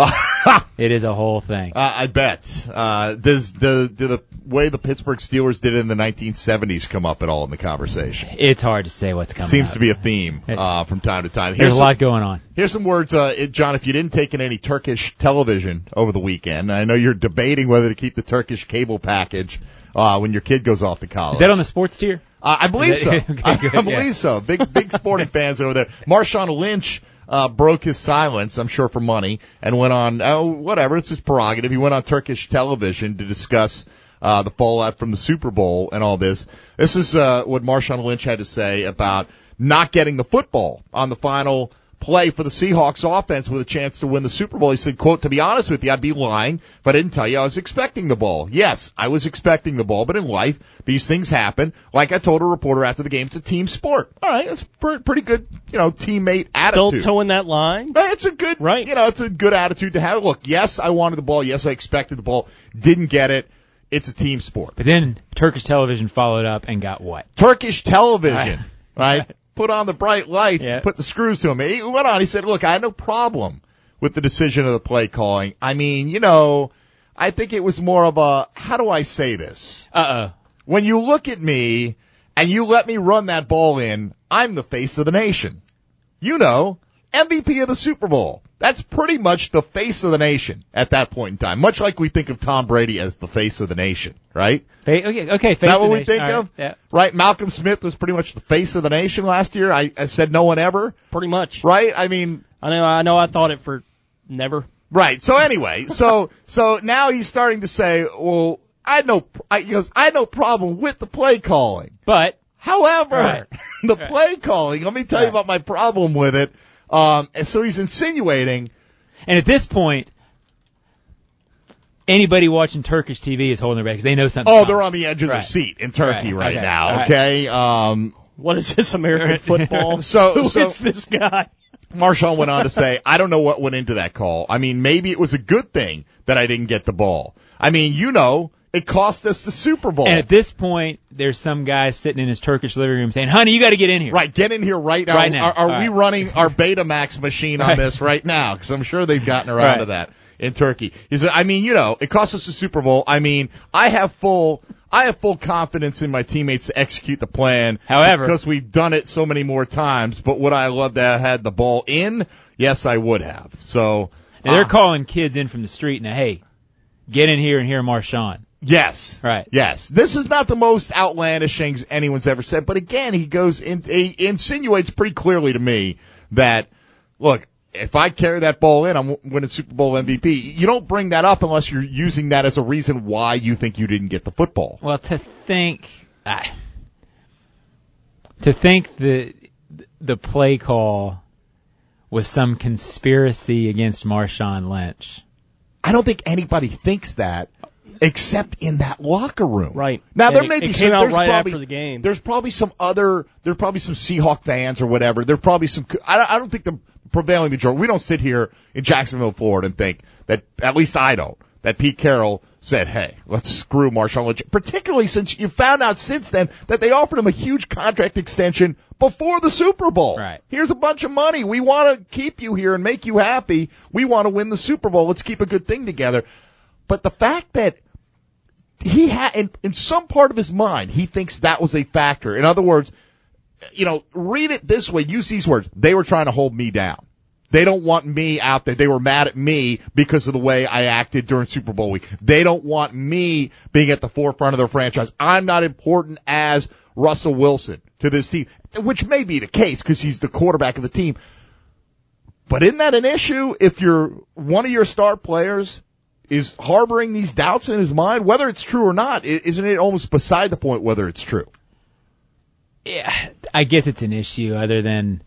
C: It is a whole thing.
B: Uh, I bet. Uh, does the do the way the Pittsburgh Steelers did it in the nineteen seventies come up at all in the conversation?
C: It's hard to say what's coming
B: Seems
C: up.
B: to be a theme uh, from time to time.
C: There's
B: Here's
C: a lot going on.
B: Here's some words, uh, it, John. If you didn't take in any Turkish television over the weekend, I know you're debating whether to keep the Turkish cable package uh, when your kid goes off to college.
C: Is that on the sports tier?
B: Uh, I believe
C: Is
B: so.
C: that- okay,
B: I,
C: good,
B: I believe
C: yeah.
B: so. Big, big sporting fans over there. Marshawn Lynch uh, broke his silence, I'm sure for money, and went on. Oh, whatever. It's his prerogative. He went on Turkish television to discuss uh, the fallout from the Super Bowl and all this. This is uh, what Marshawn Lynch had to say about not getting the football on the final play for the Seahawks offense with a chance to win the Super Bowl. He said, quote, "To be honest with you, I'd be lying if I didn't tell you I was expecting the ball. Yes, I was expecting the ball, but in life, these things happen. Like I told a reporter after the game, it's a team sport." All right, that's pre- pretty good, you know, teammate
D: Still
B: attitude.
D: towing that line.
B: Uh, It's a good,
D: Right.
B: you know, it's a good attitude to have. Look, yes, I wanted the ball. Yes, I expected the ball. Didn't get it. It's a team sport.
C: But then Turkish television followed up and got what?
B: Turkish television, right?
C: Right.
B: Put on the bright lights,
C: Yeah.
B: put the screws to him. He went on, he said, look, I had no problem with the decision of the play calling. I mean, you know, I think it was more of a, how do I say this?
C: Uh-oh.
B: When you look at me and you let me run that ball in, I'm the face of the nation. You know, M V P of the Super Bowl. That's pretty much the face of the nation at that point in time. Much like we think of Tom Brady as the face of the nation, right?
C: Fa- okay, okay.
B: Is that
C: face
B: what
C: the
B: we
C: nation.
B: think
C: All right,
B: of?
C: Yeah.
B: Right? Malcolm Smith was pretty much the face of the nation last year. I, I said no one ever,
D: Pretty much.
B: right? I mean,
D: I know. I know. I thought it for never.
B: right. So anyway, so so now he's starting to say, well, I had no, I, he goes, I had no problem with the play calling.
C: But
B: However,
C: Right.
B: the
C: Right.
B: play calling, let me tell you
C: Right.
B: about my problem with it. Um, and so he's insinuating,
C: and at this point, anybody watching Turkish T V is holding their breath because they know something.
B: oh, they're on the edge of their
C: Right.
B: seat in Turkey
C: Right.
B: right,
C: Okay.
B: now,
C: All right.
B: okay? Um,
D: What is this, American football?
B: So-
D: Who
B: so-
D: is this guy?
B: Marshawn went on to say, I don't know what went into that call. I mean, maybe it was a good thing that I didn't get the ball. I mean, you know, it cost us the Super Bowl.
C: And at this point, there's some guy sitting in his Turkish living room saying, "Honey, you got to get in here."
B: Right, get in here right now.
C: Right now.
B: Are, are
C: All
B: we
C: right.
B: running our Betamax machine on
C: Right.
B: this right now? Because I'm sure they've gotten around
C: Right.
B: to that in Turkey. He said, I mean, you know, it cost us the Super Bowl. I mean, I have full, I have full confidence in my teammates to execute the plan.
C: However-
B: because we've done it so many more times. But would I love to have had the ball in? Yes, I would have. So
C: And they're
B: uh,
C: calling kids in from the street now. Hey, get in here and hear Marshawn.
B: Yes.
C: Right.
B: Yes. This is not the most outlandish things anyone's ever said, but again, he goes in, he insinuates pretty clearly to me that, look, if I carry that ball in, I'm winning Super Bowl M V P. You don't bring that up unless you're using that as a reason why you think you didn't get the football.
C: Well, to think, uh, to think the the play call was some conspiracy against Marshawn Lynch.
B: I don't think anybody thinks that. except in that locker room.
D: Right.
B: Now,
D: And
B: there
D: it-
B: may
D: it
B: be
D: came
B: some,
D: out
B: there's
D: right
B: probably,
D: after the game.
B: There's probably some other, there's probably some Seahawk fans or whatever. There's probably some, I don't, I don't think the prevailing majority, we don't sit here in Jacksonville, Florida and think that, at least I don't, that Pete Carroll said, hey, let's screw Marshawn Lynch, particularly since you found out since then that they offered him a huge contract extension before the Super Bowl.
C: Right.
B: Here's a bunch of money. We want to keep you here and make you happy. We want to win the Super Bowl. Let's keep a good thing together. But the fact that he had, in, in some part of his mind, he thinks that was a factor. In other words, you know, read it this way, use these words. They were trying to hold me down. They don't want me out there. They were mad at me because of the way I acted during Super Bowl week. They don't want me being at the forefront of their franchise. I'm not important as Russell Wilson to this team, which may be the case because he's the quarterback of the team. But isn't that an issue if you're one of your star players is harboring these doubts in his mind, whether it's true or not? Isn't it almost beside the point whether it's true?
C: Yeah, I guess it's an issue other than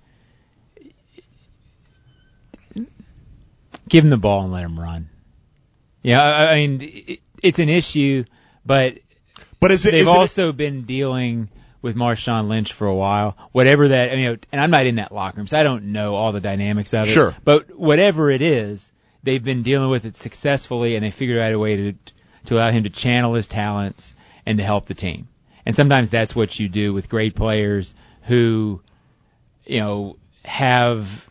C: give him the ball and let him run. Yeah, I, I mean, it, it's an issue, but
B: but is it,
C: they've
B: is it,
C: also been dealing with Marshawn Lynch for a while. Whatever that, I mean, and I'm not in that locker room, so I don't know all the dynamics of it.
B: Sure.
C: But whatever it is, they've been dealing with it successfully, and they figured out a way to to allow him to channel his talents and to help the team. And sometimes that's what you do with great players who, you know, have,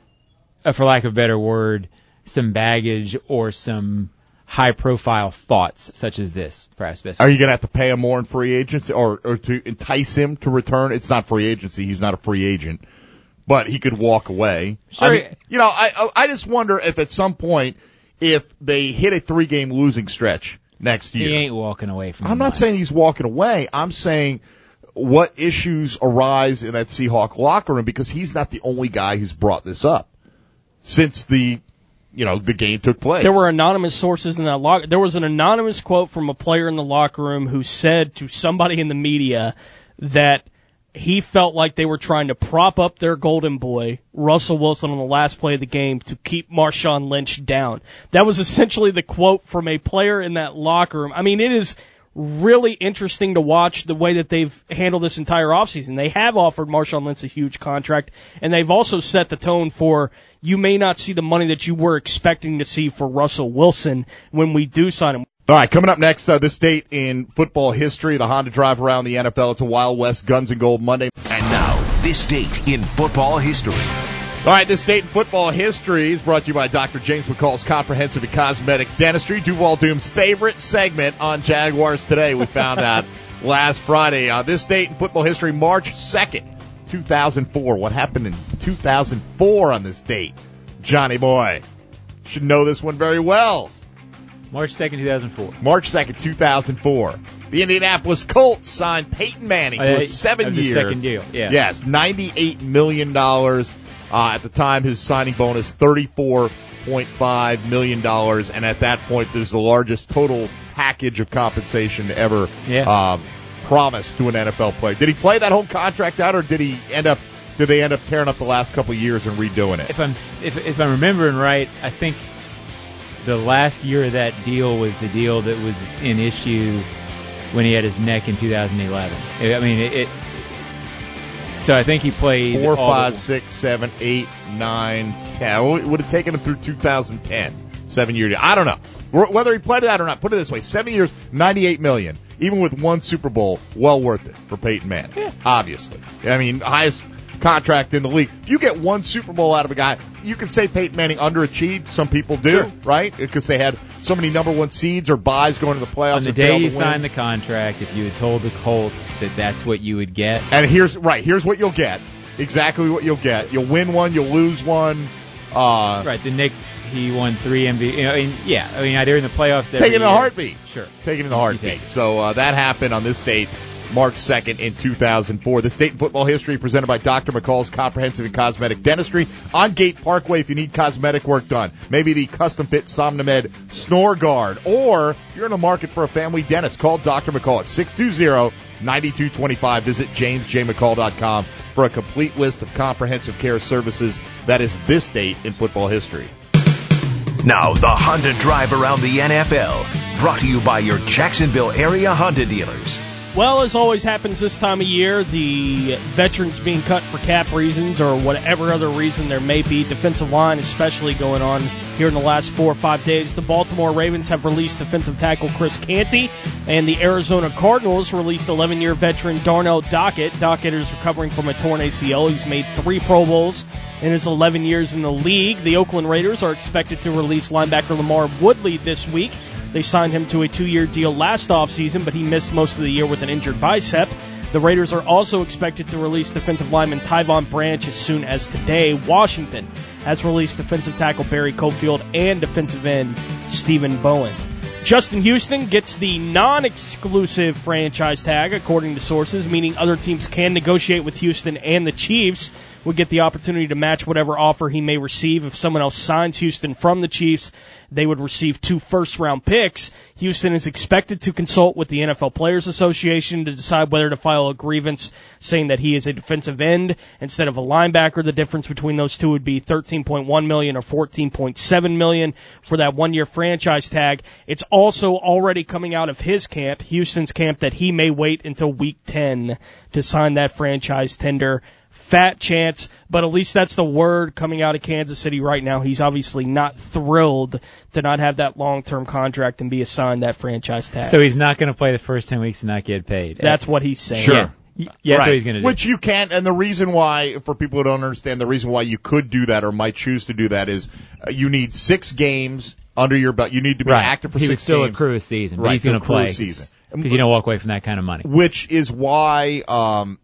C: uh, for lack of a better word, some baggage or some high-profile thoughts, such as this, perhaps best.
B: Are you going to have to pay him more in free agency, or, or to entice him to return? It's not free agency; he's not a free agent, but he could walk away.
C: Sure.
B: I mean, you know, I I just wonder if at some point, if they hit a three-game losing stretch next year,
C: He ain't walking away from.
B: I'm
C: the
B: not
C: money.
B: saying he's walking away. I'm saying what issues arise in that Seahawk locker room, because he's not the only guy who's brought this up since the, you know, the game took place.
D: There were anonymous sources in that locker. There was an anonymous quote from a player in the locker room who said to somebody in the media that he felt like they were trying to prop up their golden boy, Russell Wilson, on the last play of the game to keep Marshawn Lynch down. That was essentially the quote from a player in that locker room. I mean, it is really interesting to watch the way that they've handled this entire offseason. They have offered Marshawn Lynch a huge contract, and they've also set the tone for you may not see the money that you were expecting to see for Russell Wilson when we do sign him.
B: All right, coming up next, uh, this date in football history, the Honda Drive around the N F L. It's a Wild West Guns and Gold Monday.
A: And now, this date in football history.
B: All right, this date in football history is brought to you by Doctor James McCall's Comprehensive and Cosmetic Dentistry, Duval Doom's favorite segment on Jaguars Today. We found out last Friday. Uh, this date in football history, March second, two thousand four. What happened in two thousand four on this date? Johnny boy. Should know this one very well.
C: March second, two thousand four.
B: March second, two thousand four. The Indianapolis Colts signed Peyton Manning for
C: Uh,
B: a seven
C: that was his
B: year.
C: second deal, yeah.
B: Yes, ninety-eight million dollars. Uh, at the time, his signing bonus, thirty-four point five million dollars. And at that point, there's the largest total package of compensation ever
C: Yeah.
B: uh, promised to an N F L player. Did he play that whole contract out, or did he end up? Did they end up tearing up the last couple of years and redoing it?
C: If I'm if if I'm remembering right, I think the last year of that deal was the deal that was in issue when he had his neck in two thousand eleven. I mean, it. it so I think he played
B: Four,
C: all
B: five,
C: the,
B: six, seven, eight, nine, ten. Well, it would have taken him through two thousand ten. Seven year deal. I don't know whether he played that or not. Put it this way: seven years, ninety-eight million. Even with one Super Bowl, well worth it for Peyton Manning.
C: Yeah.
B: Obviously, I mean, highest contract in the league. If you get one Super Bowl out of a guy, you can say Peyton Manning underachieved. Some people do,
C: Sure.
B: right? Because they had so many number one seeds or buys going to the playoffs.
C: on the
B: and
C: day
B: failed
C: you
B: to win.
C: signed the contract, if you had told the Colts that that's what you would get,
B: And here's right. Here's what you'll get. Exactly what you'll get. You'll win one. You'll lose one. Uh,
C: right? The next he won three M V P. You know, I mean, yeah, I mean, they're in the playoffs. Every
B: Take it in a
C: year.
B: heartbeat.
C: Sure.
B: Take it in a
C: You
B: heartbeat.
C: take it.
B: So uh, that happened on this date, March second in two thousand four. The State in Football History presented by Doctor McCall's Comprehensive and Cosmetic Dentistry on Gate Parkway. If you need cosmetic work done, maybe the custom fit Somnomed Snore Guard, or you're in the market for a family dentist, call Doctor McCall at six two zero, nine two two five. Visit james j mccall dot com for a complete list of comprehensive care services. That is this date in football history.
A: Now, the Honda Drive around the N F L. Brought to you by your Jacksonville area Honda dealers.
D: Well, as always happens this time of year, the veterans being cut for cap reasons or whatever other reason there may be, defensive line especially going on here in the last four or five days. The Baltimore Ravens have released defensive tackle Chris Canty, and the Arizona Cardinals released eleven-year veteran Darnell Dockett. Dockett is recovering from a torn A C L. He's made three Pro Bowls in his eleven years in the league. The Oakland Raiders are expected to release linebacker Lamar Woodley this week. They signed him to a two-year deal last offseason, but he missed most of the year with an injured bicep. The Raiders are also expected to release defensive lineman Tyvon Branch as soon as today. Washington has released defensive tackle Barry Cofield and defensive end Stephen Bowen. Justin Houston gets the non-exclusive franchise tag, according to sources, meaning other teams can negotiate with Houston, and the Chiefs would get the opportunity to match whatever offer he may receive. If someone else signs Houston from the Chiefs, they would receive two first-round picks. Houston is expected to consult with the N F L Players Association to decide whether to file a grievance saying that he is a defensive end instead of a linebacker. The difference between those two would be thirteen point one million dollars or fourteen point seven million dollars for that one-year franchise tag. It's also already coming out of his camp, Houston's camp, that he may wait until week ten to sign that franchise tender. Fat chance, but at least that's the word coming out of Kansas City right now. He's obviously not thrilled to not have that long-term contract and be assigned that franchise tag.
C: So he's not going to play the first ten weeks and not get paid.
D: That's what he's saying.
B: Sure.
C: Yeah, yeah that's
B: right.
C: what he's going to do.
B: Which you can't, and the reason why, for people who don't understand, the reason why you could do that or might choose to do that is uh, you need six games under your belt. You need to be
C: right.
B: active for
C: he
B: six
C: would still
B: games.
C: accrue a season, but
B: right,
C: he's going to play
B: season.
C: because you don't walk away from that kind of money.
B: Which is why um,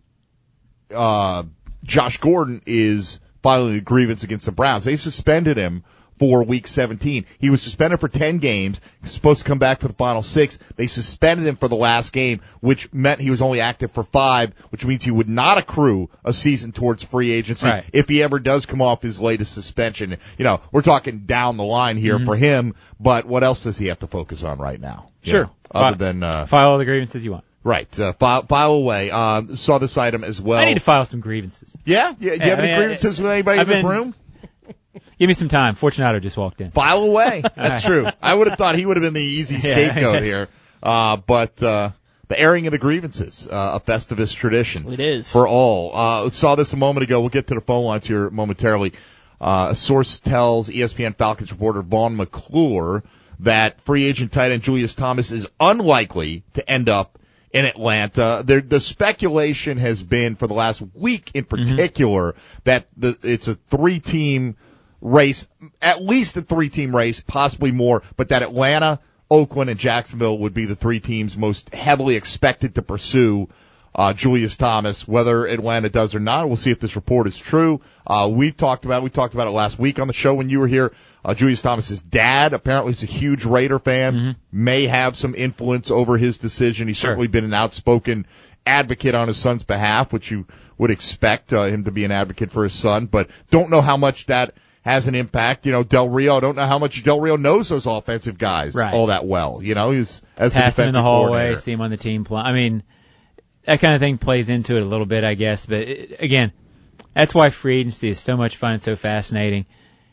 B: uh, Josh Gordon is filing a grievance against the Browns. They suspended him for week seventeen. He was suspended for ten games. He was supposed to come back for the final six. They suspended him for the last game, which meant he was only active for five, which means he would not accrue a season towards free agency
C: right.
B: if he ever does come off his latest suspension. You know, we're talking down the line here
C: mm-hmm.
B: for him, but what else does he have to focus on right now?
C: Sure.
B: You know, other
C: file,
B: than uh,
C: file all the grievances you want.
B: Right. Uh, file, file away. Uh, saw this item as well.
C: I need to file some grievances.
B: Yeah? yeah do you have
C: I
B: any
C: mean,
B: grievances with anybody
C: I've
B: in this
C: been,
B: room?
C: Give me some time. Fortunato just walked in.
B: File away. That's true. I would have thought he would have been the easy scapegoat
C: yeah.
B: here. Uh, but uh, the airing of the grievances, uh, a Festivus tradition.
D: It is.
B: For all. Uh, saw this a moment ago. We'll get to the phone lines here momentarily. Uh, a source tells E S P N Falcons reporter Vaughn McClure that free agent tight end Julius Thomas is unlikely to end up in Atlanta. There, the speculation has been for the last week in particular mm-hmm. that the, it's a three-team race, at least a three-team race, possibly more, but that Atlanta, Oakland, and Jacksonville would be the three teams most heavily expected to pursue uh, Julius Thomas. Whether Atlanta does or not, we'll see if this report is true. Uh, we've talked about it. We talked about it last week on the show when you were here. Uh, Julius Thomas's dad, apparently he's a huge Raider fan, mm-hmm. may have some influence over his decision. He's
C: sure.
B: certainly been an outspoken advocate on his son's behalf, which you would expect uh, him to be an advocate for his son, but don't know how much that has an impact. You know, Del Rio, don't know how much Del Rio knows those offensive guys
C: right.
B: all that well. You know, he's as
C: Pass
B: a
C: him in the
B: defensive
C: hallway,
B: coordinator.
C: see him on the team plan. I mean, that kind of thing plays into it a little bit, I guess. But it, again, that's why free agency is so much fun and so fascinating.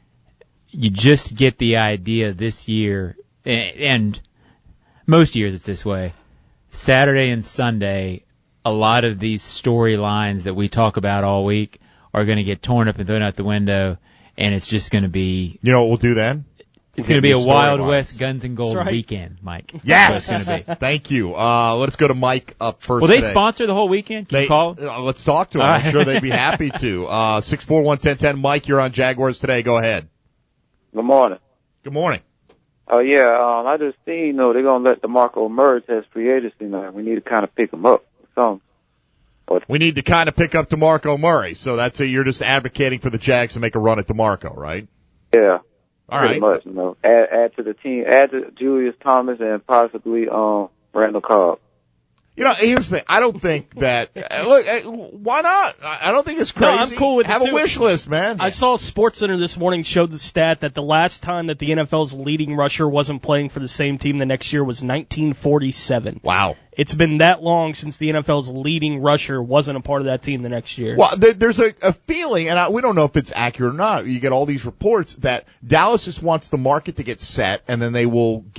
C: You just get the idea this year, and most years it's this way. Saturday and Sunday, a lot of these storylines that we talk about all week are going to get torn up and thrown out the window, and it's just going to be...
B: You know what we'll do then?
C: It's going to be a Wild
B: lines.
C: West Guns and Gold
D: right.
C: weekend, Mike.
B: Yes!
C: That's what it's going to be.
B: Thank you. Uh, let's go to Mike up first
C: Will they
B: today.
C: sponsor the whole weekend? Can
B: They,
C: you call?
B: uh, let's talk to them.
C: All
B: I'm
C: right.
B: sure they'd be happy to. Uh, six four one, one zero one zero. Mike, you're on Jaguars Today. Go ahead.
E: Good morning.
B: Good morning.
E: Oh, yeah, um, I just seen, you know, they're going to let DeMarco Murray test free agency now. We need to kind of pick him up. So,
B: We need to kind of pick up DeMarco Murray. So that's a, you're just advocating for the Jags to make a run at DeMarco, right?
E: yeah.
B: All
E: pretty
B: right.
E: much, you know. Add, add to the team, add to Julius Thomas and possibly um, Randall Cobb.
B: You know, here's the thing. I don't think that, uh, look, uh, why not? I I don't think it's
D: No,
B: crazy.
D: I'm cool with it,
B: Have
D: too.
B: a wish list, man.
D: I saw SportsCenter this morning showed the stat that the last time that the N F L's leading rusher wasn't playing for the same team the next year was nineteen forty-seven.
B: Wow.
D: It's been that long since the N F L's leading rusher wasn't a part of that team the next year.
B: Well, there, there's a, a feeling, and I, we don't know if it's accurate or not. You get all these reports that Dallas just wants the market to get set, and then they will give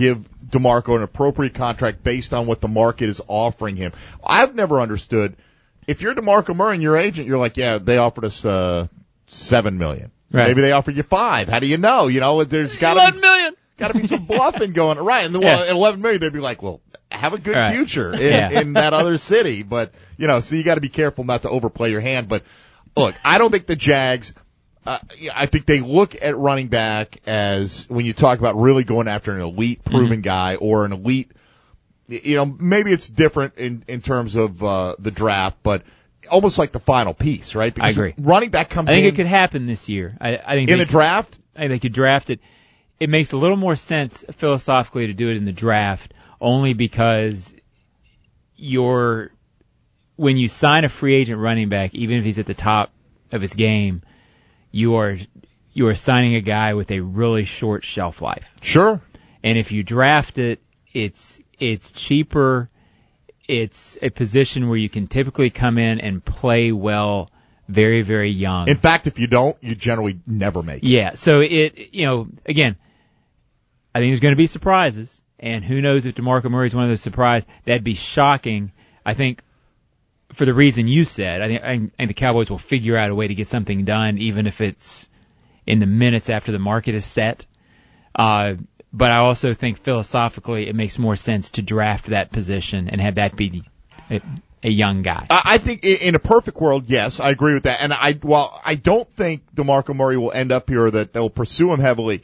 B: DeMarco an appropriate contract based on what the market is offering him. I've never understood, if you're DeMarco Murray and your agent, you're like, yeah, they offered us uh, seven million.
C: Right.
B: Maybe they offered you five. How do you know? You know, there's got to
C: eleven
B: be
C: million.
B: got to be some bluffing going on. Right. And the, well,
C: Yeah.
B: at eleven million, they'd be like, well, have a good
C: Right.
B: future in,
C: Yeah.
B: in that other city. But, you know, so you got to be careful not to overplay your hand. But look, I don't think the Jags, uh, I think they look at running back as, when you talk about really going after an elite proven
C: Mm-hmm.
B: guy or an elite, you know, maybe it's different in, in terms of, uh, the draft, but almost like the final piece, right? Because
C: I agree.
B: running back comes
C: I think
B: in
C: it could happen this year. I, I think
B: in
C: they,
B: the draft.
C: I think they could draft it. It makes a little more sense philosophically to do it in the draft, only because you're, when you sign a free agent running back, even if he's at the top of his game, you are you are signing a guy with a really short shelf life.
B: Sure.
C: And if you draft it, it's it's cheaper. It's a position where you can typically come in and play well very, very young.
B: In fact, if you don't, you generally never make it.
C: Yeah, so it, you know, again, I think there's going to be surprises, and who knows if DeMarco Murray is one of those surprises. That'd be shocking. I think for the reason you said, I think, I think the Cowboys will figure out a way to get something done, even if it's in the minutes after the market is set. Uh, but I also think philosophically it makes more sense to draft that position and have that be a, a young guy.
B: I I think i- in a perfect world, yes, I agree with that. And I, while I don't think DeMarco Murray will end up here, or that they'll pursue him heavily,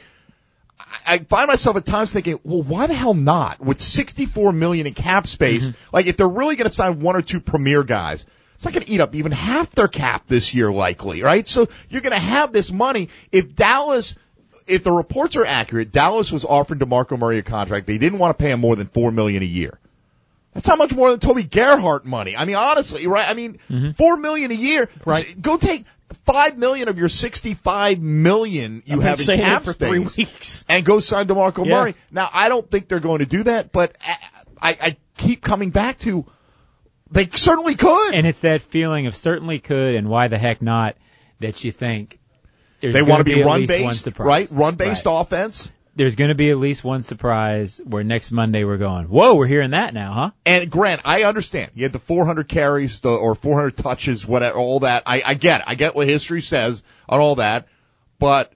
B: I I find myself at times thinking, well, why the hell not? With sixty-four million dollars in cap space, like if they're really going to sign one or two premier guys, it's not going to eat up even half their cap this year, likely, right? So you're going to have this money. If Dallas, if the reports are accurate, Dallas was offering DeMarco Murray a contract. They didn't want to pay him more than four million dollars a year. That's how much more than Toby Gerhart money. I mean, honestly, right? I mean,
C: Mm-hmm.
B: four million dollars a year. Right. Go take five million dollars of your sixty-five million dollars you
D: I've been
B: have in
D: saying
B: cap
D: it for
B: space
D: three weeks.
B: and go sign DeMarco
D: Yeah.
B: Murray. Now, I don't think they're going to do that, but I, I keep coming back to they certainly could.
C: And it's that feeling of certainly could and why the heck not that you think there's
B: They
C: going
B: want to
C: to
B: be
C: at
B: run
C: least one
B: based,
C: surprise.
B: right? Run based
C: Right.
B: offense.
C: There's going to be at least one surprise where next Monday we're going, whoa, we're hearing that now, huh?
B: And Grant, I understand. You had the four hundred carries, the, or four hundred touches, whatever, all that. I, I get it. I get what history says on all that. But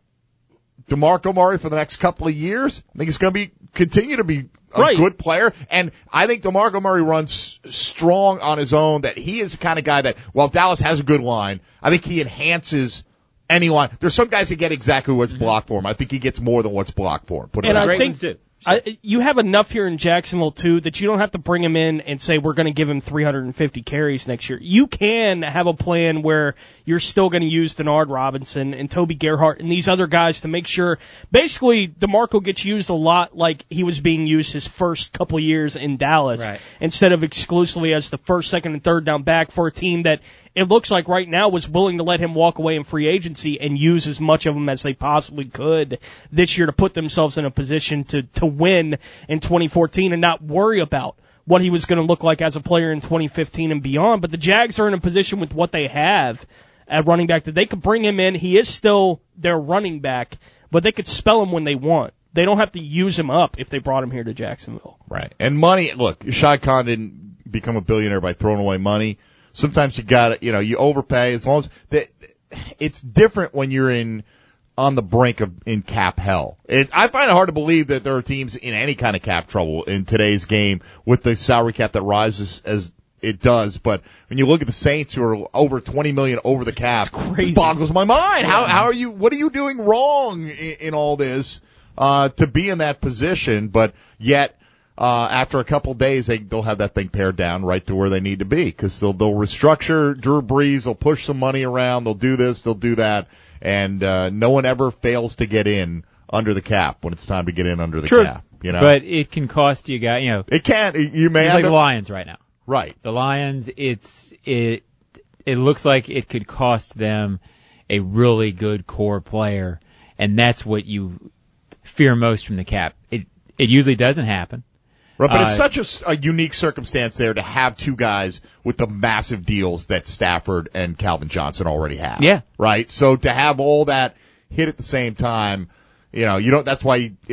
B: DeMarco Murray for the next couple of years, I think he's going to be continue to be a
D: Right.
B: good player. And I think DeMarco Murray runs strong on his own. That he is the kind of guy that, while Dallas has a good line, I think he enhances any line. There's some guys that get exactly what's blocked for him. I think he gets more than what's blocked for him. Put it
D: And
B: that
D: I
B: way.
D: think
C: do.
D: I, you have enough here in Jacksonville, too, that you don't have to bring him in and say we're going to give him three hundred fifty carries next year. You can have a plan where you're still going to use Denard Robinson and Toby Gerhart and these other guys to make sure, basically, DeMarco gets used a lot like he was being used his first couple of years in Dallas,
C: Right.
D: instead of exclusively as the first, second, and third down back for a team that it looks like right now was willing to let him walk away in free agency and use as much of him as they possibly could this year to put themselves in a position to, to win in twenty fourteen and not worry about what he was going to look like as a player in twenty fifteen and beyond. But the Jags are in a position with what they have at running back that they could bring him in. He is still their running back, but they could spell him when they want. They don't have to use him up if they brought him here to Jacksonville.
B: Right. And money, look, Shad Khan didn't become a billionaire by throwing away money. Sometimes you got to, you know, you overpay as long as the, it's different when you're in on the brink of in cap hell. It, I find it hard to believe that there are teams in any kind of cap trouble in today's game with the salary cap that rises as it does. But when you look at the Saints who are over twenty million over the cap,
D: It's crazy.
B: it boggles my mind. How how are you? What are you doing wrong in, in all this uh, to be in that position? But yet. Uh, after a couple of days, they, they'll have that thing pared down right to where they need to be because they'll, they'll restructure Drew Brees, they'll push some money around, they'll do this, they'll do that, and uh, no one ever fails to get in under the cap when it's time to get in under the
C: True.
B: cap. You know,
C: But it can cost you guys, you know,
B: it can't. You may
C: it's
B: have
C: like
B: to,
C: the Lions right now.
B: right.
C: The Lions, it's it it looks like it could cost them a really good core player, and that's what you fear most from the cap. It it usually doesn't happen.
B: Right, but it's
C: Uh,
B: such a s- a, unique circumstance there to have two guys with the massive deals that Stafford and Calvin Johnson already have.
C: Yeah.
B: Right? So to have all that hit at the same time, you know, you don't, that's why it,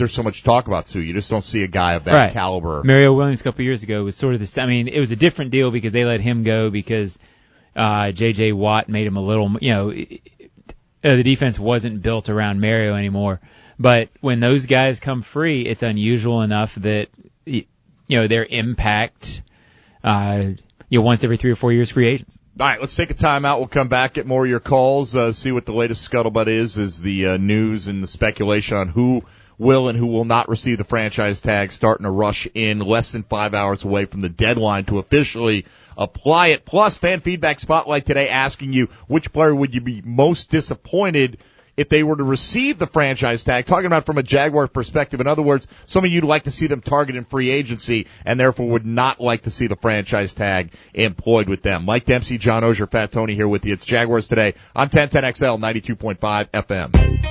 B: there's so much talk about Sue. You just don't see a guy of that
C: right.
B: caliber.
C: Mario Williams a couple years ago was sort of the same. I mean, it was a different deal because they let him go because uh, J J. Watt made him a little, you know, uh, the defense wasn't built around Mario anymore. But when those guys come free, it's unusual enough that, you know, their impact, uh, you know, once every three or four years, free agents.
B: All right, let's take a timeout. We'll come back, get more of your calls, uh, see what the latest scuttlebutt is, is the uh, news and the speculation on who will and who will not receive the franchise tag starting to rush in less than five hours away from the deadline to officially apply it. Plus, fan feedback spotlight today asking you which player would you be most disappointed if they were to receive the franchise tag, talking about from a Jaguar perspective. In other words, some of you'd like to see them target in free agency and therefore would not like to see the franchise tag employed with them. Mike Dempsey, John Oehser, Fat Tony here with you. It's Jaguars Today on ten ten X L, ninety-two point five F M.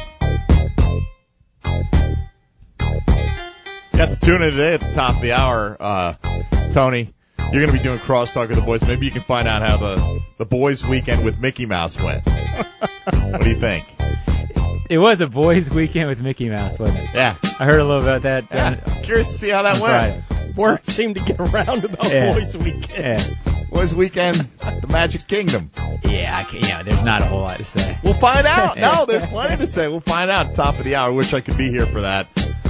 B: Got the tune in today at the top of the hour, uh, Tony. You're going to be doing crosstalk with the boys. Maybe you can find out how the, the boys' weekend with Mickey Mouse went. What do you think?
C: It was a boys' weekend with Mickey Mouse, wasn't it?
B: Yeah.
C: I heard a little about that.
B: Yeah. Curious to see how that went.
C: Friday.
D: Word seemed to get around about
C: Yeah.
D: boys' weekend.
C: Yeah,
B: Boys' weekend, the Magic Kingdom.
C: yeah, I can, yeah. There's not a whole lot to say.
B: We'll find out. No, there's plenty to say. We'll find out at the top of the hour. I wish I could be here for that.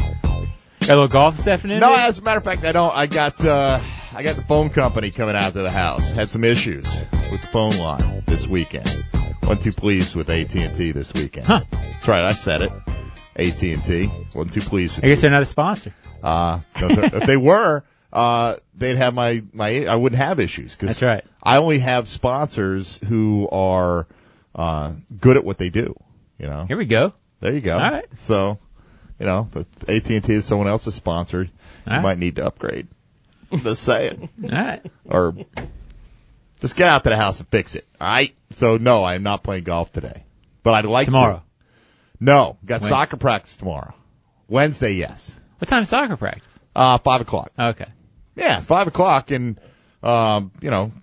C: Got a little golf this afternoon?
B: No,
C: dude?
B: as a matter of fact, I don't. I got uh, I got the phone company coming out to the house. Had some issues with the phone line this weekend. Wasn't too pleased with A T and T this weekend.
C: Huh.
B: That's right, I said it. A T and T. Wasn't too pleased with
C: I guess
B: you.
C: they're not a sponsor.
B: Uh, if they were, uh, they'd have my, my, I wouldn't have issues. Cause
C: That's right.
B: I only have sponsors who are, uh, good at what they do, you know.
C: Here we go.
B: There you go.
C: All right.
B: So, you know, if A T and T is someone else's sponsor, you
C: All right.
B: might need to upgrade. Just saying.
C: All right.
B: Or just get out to the house and fix it. All right. So no, I'm not playing golf today, but I'd like
C: Tomorrow.
B: to. No, got
C: When?
B: soccer practice tomorrow. Wednesday, yes.
C: What time's soccer practice?
B: Uh, five o'clock.
C: Okay.
B: Yeah, five o'clock, and um, you know,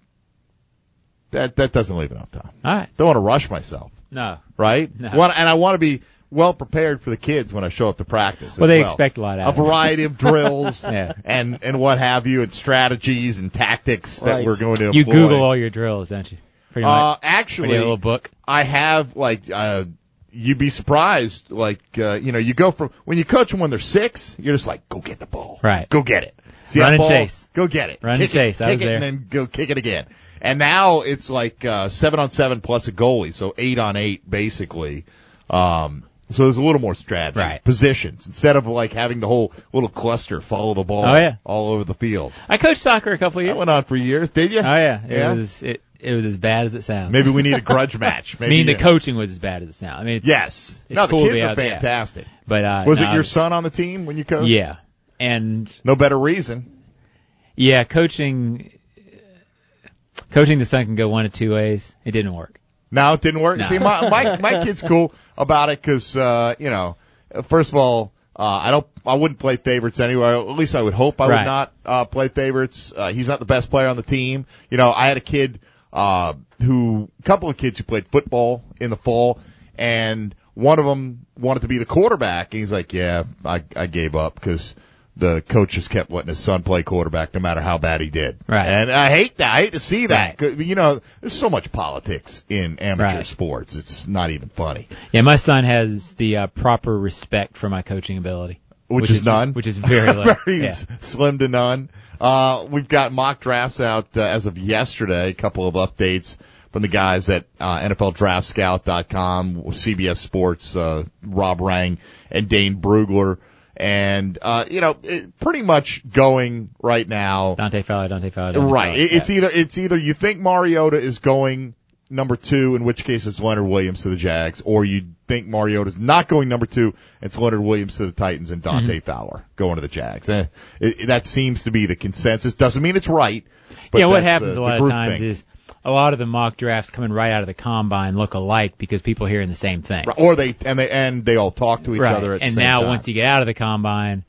B: that that doesn't leave enough time.
C: All right.
B: Don't want to rush myself,
C: No.
B: right?
C: No.
B: Want, and I want to be well prepared for the kids when I show up to practice.
C: Well,
B: as
C: they
B: well.
C: expect a lot out
B: a
C: of it.
B: variety of drills
C: Yeah.
B: and and what have you, and strategies and tactics that
D: Right.
B: we're going to
C: You
B: employ.
C: Google all your drills, don't you? Pretty
B: Uh,
C: much. What do you
B: actually,
C: have, a little book.
B: I have like uh you'd be surprised. Like uh, you know, you go from when you coach them when they're six, you're just like, go get the ball,
C: Right.
B: Go get it. See
C: Run
B: that
C: and
B: ball?
C: chase.
B: Go get it.
C: Run and
B: kick
C: chase.
B: It,
C: I
B: kick
C: was
B: it,
C: there.
B: and then go kick it again. And now it's like uh, seven on seven plus a goalie, so eight on eight basically. Um, so there's a little more strategy,
C: Right.
B: positions instead of like having the whole little cluster follow the ball
C: Oh, yeah.
B: all over the field.
C: I coached soccer a couple of
B: That
C: years.
B: went on for years, did you?
C: Oh yeah. It
B: Yeah?
C: was it. It was as bad as it sounds.
B: Maybe we need a grudge match.
C: I
B: Maybe
C: mean, the
B: yeah.
C: coaching was as bad as it sounds. I mean, it's,
B: Yes.
C: It's
B: no, the
C: cool to
B: kids
C: be
B: are
C: out there.
B: fantastic.
C: but uh,
B: Was
C: no,
B: it your son on the team when you coached?
C: Yeah, and
B: No better reason.
C: yeah, coaching. Coaching the son can go one of two ways. It didn't work.
B: No, it didn't work.
C: No.
B: See, my, my my kid's cool about it because uh, you know, first of all, uh, I don't, I wouldn't play favorites anyway. At least I would hope I would
C: Right.
B: not uh, play favorites. Uh, he's not the best player on the team. You know, I had a kid uh, who, a couple of kids who played football in the fall, and one of them wanted to be the quarterback, and he's like, "Yeah, I I gave up because." The coach just kept letting his son play quarterback no matter how bad he did.
C: Right.
B: And I hate that. I hate to see that.
C: Right.
B: 'Cause, you know, there's so much politics in amateur
C: Right.
B: sports. It's not even funny.
C: Yeah, my son has the uh, proper respect for my coaching ability,
B: Which, is, none.
C: Which is very low.
B: Very
C: yeah.
B: s- slim to none. Uh, we've got mock drafts out uh, as of yesterday. A couple of updates from the guys at uh, N F L Draft Scout dot com, C B S Sports, uh, Rob Rang and Dane Brugler. And, uh, you know, it, pretty much going right now.
C: Dante Fowler, Dante Fowler. Dante
B: Right.
C: Fowler.
B: It, it's
C: Yeah.
B: either, it's either you think Mariota is going number two, in which case it's Leonard Williams to the Jags, or you think Mariota's not going number two, it's Leonard Williams to the Titans and Dante
C: Mm-hmm.
B: Fowler going to the Jags. Eh, it, that seems to be the consensus. Doesn't mean it's right. But
C: yeah, what
B: that's
C: happens
B: the,
C: a lot
B: the
C: of
B: group
C: times
B: thing.
C: is a lot of the mock drafts coming right out of the combine look alike because people are hearing the same thing.
B: Right. Or they, and they, and they all talk to each
C: Right.
B: other at the
C: and
B: same
C: now
B: time.
C: once you get out of the combine,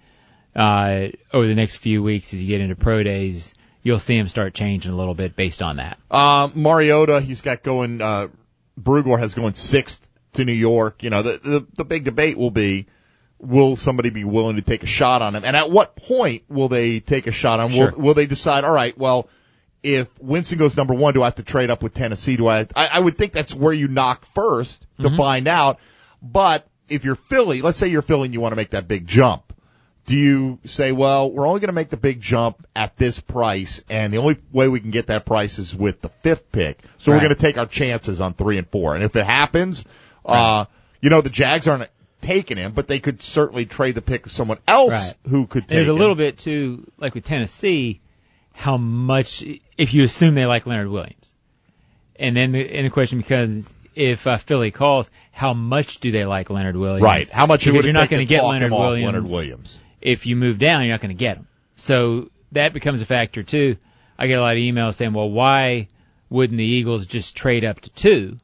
C: uh, over the next few weeks as you get into pro days, you'll see them start changing a little bit based on that.
B: Uh, Mariota, he's got going, uh, Brugler has going sixth to New York. You know, the, the, the big debate will be, will somebody be willing to take a shot on him? And at what point will they take a shot on him?
C: Sure.
B: Will, will they decide, all right, well, if Winston goes number one, do I have to trade up with Tennessee? Do I, I, I would think that's where you knock first to
C: Mm-hmm.
B: find out. But if you're Philly, let's say you're Philly and you want to make that big jump. Do you say, well, we're only going to make the big jump at this price, and the only way we can get that price is with the fifth pick. So
C: Right.
B: we're going to take our chances on three and four. And if it happens, uh, you know, the Jags aren't taking him, but they could certainly trade the pick to someone else
C: Right.
B: who could take
C: There's a
B: him.
C: little bit too, like with Tennessee, how much, if you assume they like Leonard Williams. And then the, and the question becomes, if uh, Philly calls, how much do they like Leonard Williams?
B: Right. How much it
C: Because
B: would
C: you're
B: it
C: not
B: take
C: going
B: to
C: to get
B: talk
C: Leonard
B: him off
C: Williams.
B: Leonard Williams?
C: If you move down, you're not going to get him. So that becomes a factor too. I get a lot of emails saying, well, why wouldn't the Eagles just trade up to two?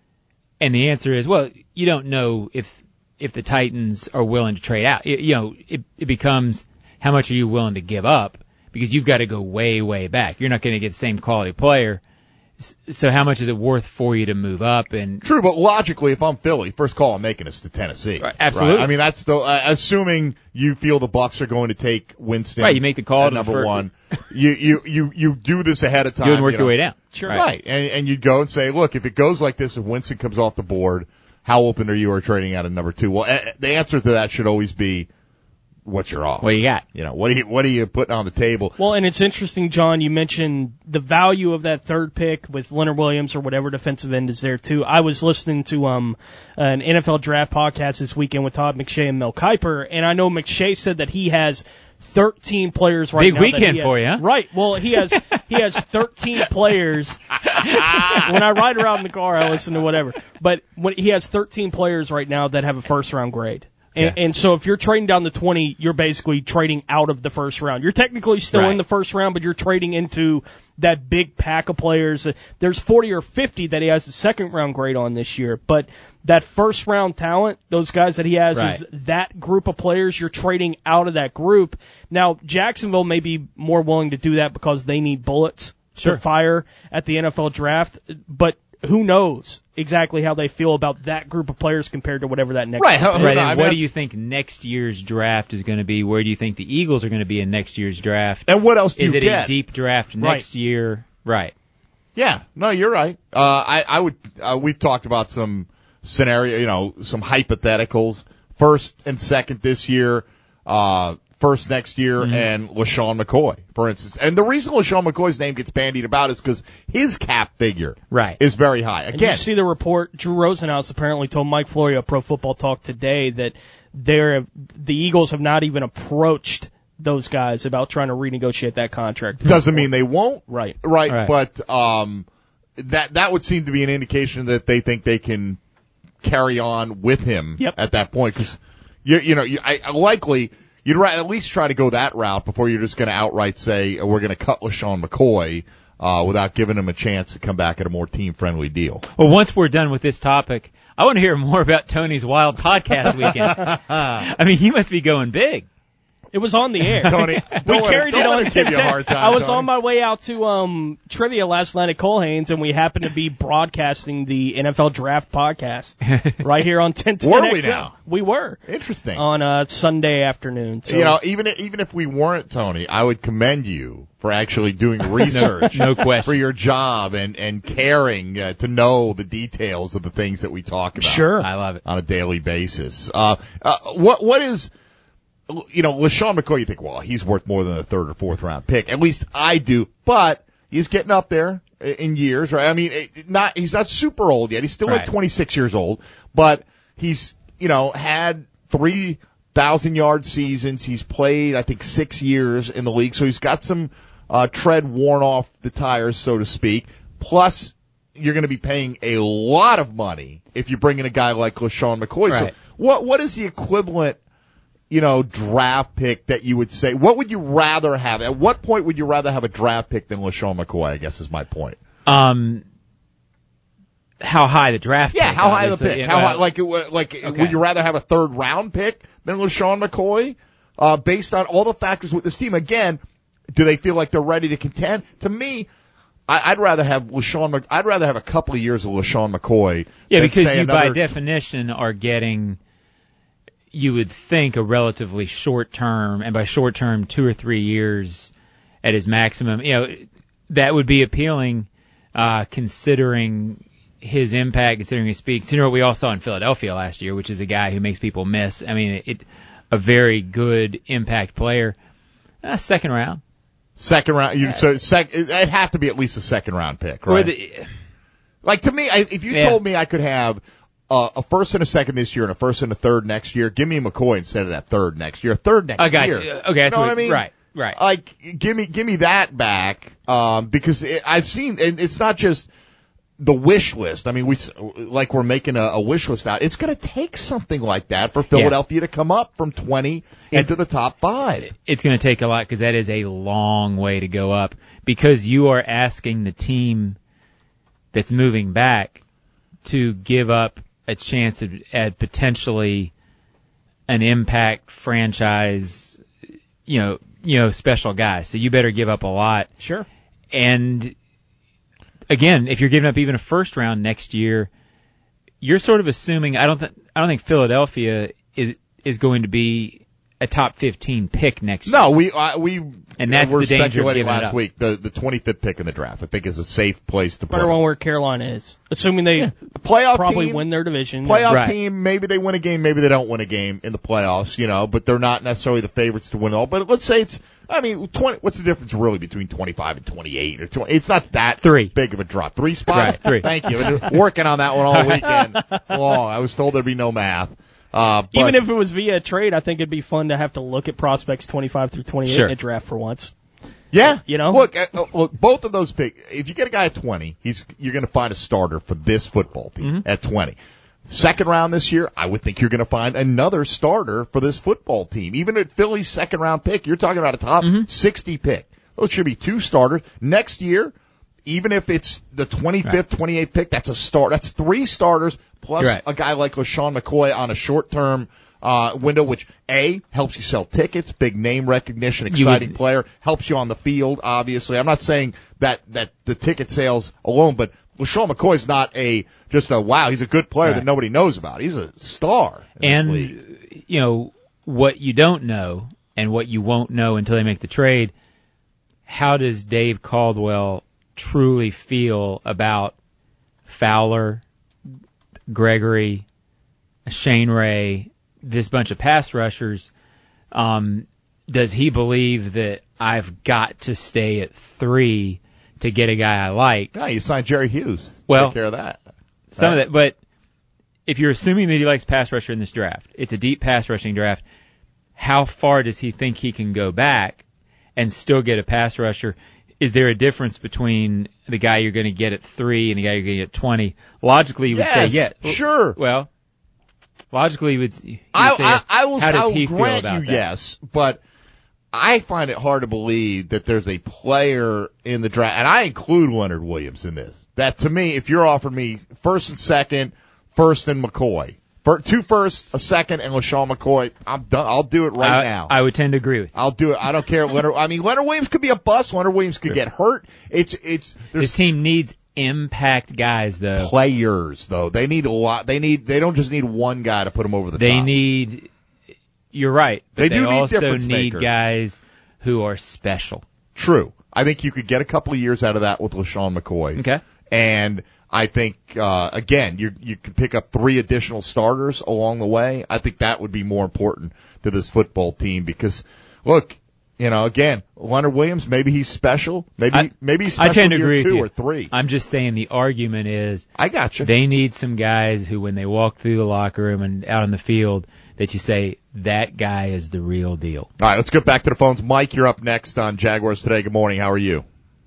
C: And the answer is, well, you don't know if if the Titans are willing to trade out. It, you know, it, it becomes how much are you willing to give up, because you've got to go way, way back. You're not going to get the same quality player. So how much is it worth for you to move up? And
B: True, but logically, if I'm Philly, first call I'm making is to Tennessee.
C: Right, absolutely.
B: Right? I mean, that's the uh, assuming you feel the Bucs are going to take Winston.
C: Right, you make the call
B: at
C: to
B: number
C: the fir-
B: one. You you you you do this ahead of time.
C: you would work
B: you
C: your
B: know.
C: way down.
D: Sure.
B: Right, and and you'd go and say, look, if it goes like this, if Winston comes off the board, how open are you or trading out of number two? Well, uh, the answer to that should always be, what's your offer?
C: What you got?
B: You know, what are you what are you putting on the table?
D: Well, and it's interesting, John, you mentioned the value of that third pick with Leonard Williams or whatever defensive end is there too. I was listening to um an N F L draft podcast this weekend with Todd McShay and Mel Kiper, and I know McShay said that he has thirteen players right
C: Big
D: now. that
C: weekend
D: he has,
C: for you, huh?
D: Right. Well, he has he has thirteen players. When I ride around in the car, I listen to whatever. But when he has thirteen players right now that have a first round grade. And,
C: Yeah.
D: and so if you're trading down to twenty, you're basically trading out of the first round. You're technically still
C: Right.
D: in the first round, but you're trading into that big pack of players. There's forty or fifty that he has the second round grade on this year, but that first round talent, those guys that he has,
C: Right.
D: is that group of players. You're trading out of that group. Now, Jacksonville may be more willing to do that because they need bullets
C: Sure.
D: to fire at the N F L draft, but who knows exactly how they feel about that group of players compared to whatever that next
B: Right,
D: group
B: how-
D: is.
C: Right,
B: no,
C: and
B: I mean,
C: what do
B: that's-
C: you think next year's draft is going to be? Where do you think the Eagles are going to be in next year's draft?
B: And what else do
C: Is
B: you
C: it
B: get?
C: a deep draft
D: Right.
C: next year? Right.
B: Yeah, no, you're right. Uh, I, I would, uh, we've talked about some scenario, you know, some hypotheticals. First and second this year, uh, first next year,
C: Mm-hmm.
B: and LaShawn McCoy, for instance. And the reason LaShawn McCoy's name gets bandied about is because his cap figure
C: Right.
B: is very high.
D: And you
B: Again,
D: see the report, Drew Rosenhaus apparently told Mike Florio of Pro Football Talk today that they're, the Eagles have not even approached those guys about trying to renegotiate that contract.
B: doesn't mean they won't.
D: Right.
B: Right,
C: Right.
B: but um, that that would seem to be an indication that they think they can carry on with him
D: Yep.
B: at that point. Because you you know you, I, I likely you'd ra- at least try to go that route before you're just going to outright say, oh, we're going to cut LaShawn McCoy uh, without giving him a chance to come back at a more team friendly deal.
C: Well, once we're done with this topic, I want to hear more about Tony's wild podcast weekend. I mean, he must be going big.
D: It was on the air.
B: Tony,
D: we
B: don't let
D: carried
B: it,
D: it
B: don't
D: on
B: let it give you a
D: ten ten.
B: hard time.
D: I was
B: Tony.
D: on my way out to um trivia last night at Colhane's, and we happened to be broadcasting the N F L Draft podcast right here on ten ten.
B: Were we
D: X M.
B: now?
D: We were
B: Interesting.
D: on a Sunday afternoon. So
B: you know, even even if we weren't, Tony, I would commend you for actually doing research
C: No question.
B: for your job and and caring uh, to know the details of the things that we talk about.
D: Sure.
C: I love it.
B: On a daily basis. Uh, uh, what what is, you know, LaShawn McCoy? You think, well, he's worth more than a third or fourth round pick. At least I do. But he's getting up there in years, right? I mean, it- not he's not super old yet. He's still like
C: Right.
B: twenty-six years old, but he's you know had three thousand yard seasons. He's played, I think, six years in the league, so he's got some uh, tread worn off the tires, so to speak. Plus, you're going to be paying a lot of money if you bring in a guy like LaShawn McCoy.
C: Right.
B: So, what what is the equivalent, you know, draft pick that you would say? What would you rather have? At what point would you rather have a draft pick than LaShawn McCoy? I guess is my point.
C: Um, how high the draft?
B: Yeah,
C: pick,
B: how high the
C: obviously.
B: pick?
C: Yeah,
B: How
C: well,
B: high, like it, wa- like
C: Okay.
B: would you rather have a third round pick than LaShawn McCoy? Uh, based on all the factors with this team, again, do they feel like they're ready to contend? To me, I, I'd rather have LaShawn. Mc- I'd rather have a couple of years of LaShawn McCoy.
C: Yeah,
B: than,
C: because
B: say,
C: you by
B: another,
C: definition are getting, you would think a relatively short term, and by short term, two or three years at his maximum, you know, that would be appealing, uh, considering his impact, considering his speed, considering what we all saw in Philadelphia last year, which is a guy who makes people miss. I mean, it, a very good impact player. Uh, second round.
B: Second round. You, so sec, it'd have to be at least a second round pick, right?
C: Or the,
B: like to me, I, if you
C: yeah.
B: told me I could have uh, a first and a second this year and a first and a third next year, give me McCoy instead of that third next year. A third next
C: I got
B: year.
C: you. Okay, that's
B: you know
C: what,
B: what I mean?
C: Right, right.
B: Like, give me, give me that back, um, because it, I've seen, and it's not just the wish list. I mean, we, like we're making a, a wish list now. It's going to take something like that for Philadelphia yeah. to come up from twenty
C: it's,
B: into the top five.
C: It's going to take a lot because that is a long way to go up, because you are asking the team that's moving back to give up a chance at, at potentially an impact franchise, you know, you know, special guy. So you better give up a lot.
D: Sure.
C: And again, if you're giving up even a first round next year, you're sort of assuming. I don't think I don't think Philadelphia is is going to be a top fifteen pick next year.
B: No, we uh, we
C: and that's
B: we're
C: the danger of
B: speculating
C: giving it
B: last
C: up.
B: week. The the twenty-fifth pick in the draft, I think, is a safe place to put.
D: Better one where Carolina is, assuming they
B: yeah. playoff
D: probably
B: team,
D: win their division.
B: Playoff
C: Right.
B: team, maybe they win a game, maybe they don't win a game in the playoffs, you know, but they're not necessarily the favorites to win it all. But let's say it's, I mean, twenty. What's the difference really between twenty-five and twenty-eight or twenty? It's not that
C: Three.
B: big of a drop. Three spots.
C: Right, three.
B: Thank you. I've been working on that one all weekend long. I was told there'd be no math. Uh, but,
D: Even if it was via trade, I think it'd be fun to have to look at prospects twenty-five through twenty-eight
C: Sure.
D: in a draft for once.
B: yeah,
D: You know?
B: look, uh, look, both of those picks. If you get a guy at twenty, he's you're going to find a starter for this football team
C: Mm-hmm.
B: at twenty. Second round this year, I would think you're going to find another starter for this football team. Even at Philly's second round pick, you're talking about a top
C: Mm-hmm.
B: sixty pick. Those should be two starters next year. Even if it's the twenty-fifth,
C: Right.
B: twenty-eighth pick, that's a start. That's three starters plus
C: Right.
B: a guy like LaShawn McCoy on a short-term uh window, which A, helps you sell tickets, big name recognition, exciting
C: would-
B: player, helps you on the field, obviously. I'm not saying that that the ticket sales alone, but LaShawn McCoy's not a just a wow, he's a good player
C: Right.
B: that nobody knows about. He's a star in this league.
C: And, you know, what you don't know and what you won't know until they make the trade, how does Dave Caldwell truly feel about Fowler, Gregory, Shane Ray, this bunch of pass rushers? Um, does he believe that I've got to stay at three to get a guy I like?
B: Yeah, you signed Jerry Hughes.
C: Well,
B: Take care of that.
C: Some
B: Right.
C: of that, but if you're assuming that he likes pass rusher in this draft, it's a deep pass rushing draft. How far does he think he can go back and still get a pass rusher? Is there a difference between the guy you're going to get at three and the guy you're going to get at twenty? Logically, you would say
B: Yes,
C: yes.
B: sure.
C: Well, logically, you would, you would
B: I,
C: say yes.
B: I, I will,
C: How does
B: I will
C: he feel
B: grant
C: about
B: you
C: that?
B: yes, but I find it hard to believe that there's a player in the draft, and I include Leonard Williams in this, that to me, if you're offering me first and second, first and McCoy, for, two first, a second, and LaShawn McCoy, I'm done. I'll do it right
C: I,
B: now.
C: I would tend to agree with you.
B: I'll do it. I don't care. Leonard, I mean, Leonard Williams could be a bust. Leonard Williams could get hurt. It's, it's, there's
C: This team needs impact guys, though.
B: players, though. They need a lot. They need, they don't just need one guy to put them over the
C: They
B: top.
C: need, you're right, but
B: They
C: they,
B: do need
C: also
B: difference
C: need
B: makers.
C: guys who are special.
B: True. I think you could get a couple of years out of that with LaShawn McCoy.
C: Okay.
B: And I think, uh, again, you you could pick up three additional starters along the way. I think that would be more important to this football team because, look, you know, again, Leonard Williams, maybe he's special. Maybe
C: I-
B: maybe he's
C: I
B: special
C: tend to
B: year
C: agree with
B: two
C: you.
B: or three.
C: I'm just saying the argument is
B: I got you.
C: they need some guys who, when they walk through the locker room and out on the field, that you say, that guy is the real deal.
B: All right, let's get back to the phones. Mike, you're up next on Jaguars Today. Good morning. How are you?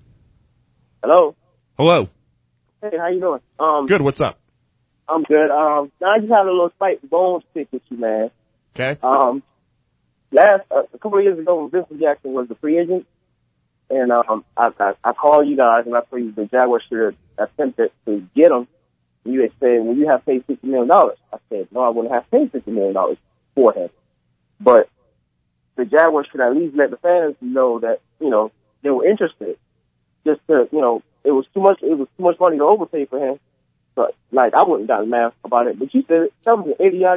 F: Hello.
B: Hello.
F: Hey, how you doing? Um,
B: Good. What's up?
F: I'm good. Um, I just had a little fight bones pick with you, man.
B: Okay.
F: Um, last uh, a couple of years ago, when Vincent Jackson was the free agent, and um, I, I I called you guys and I told you the Jaguars should attempt to get him. And you had said, "Well, you have paid fifty million dollars." I said, "No, I wouldn't have paid fifty million dollars for him." But the Jaguars should at least let the fans know that you know they were interested. Just to you know, it was too much. It was too much money to overpay for him. But like, I wouldn't got mad about it. But you said that was an idiotic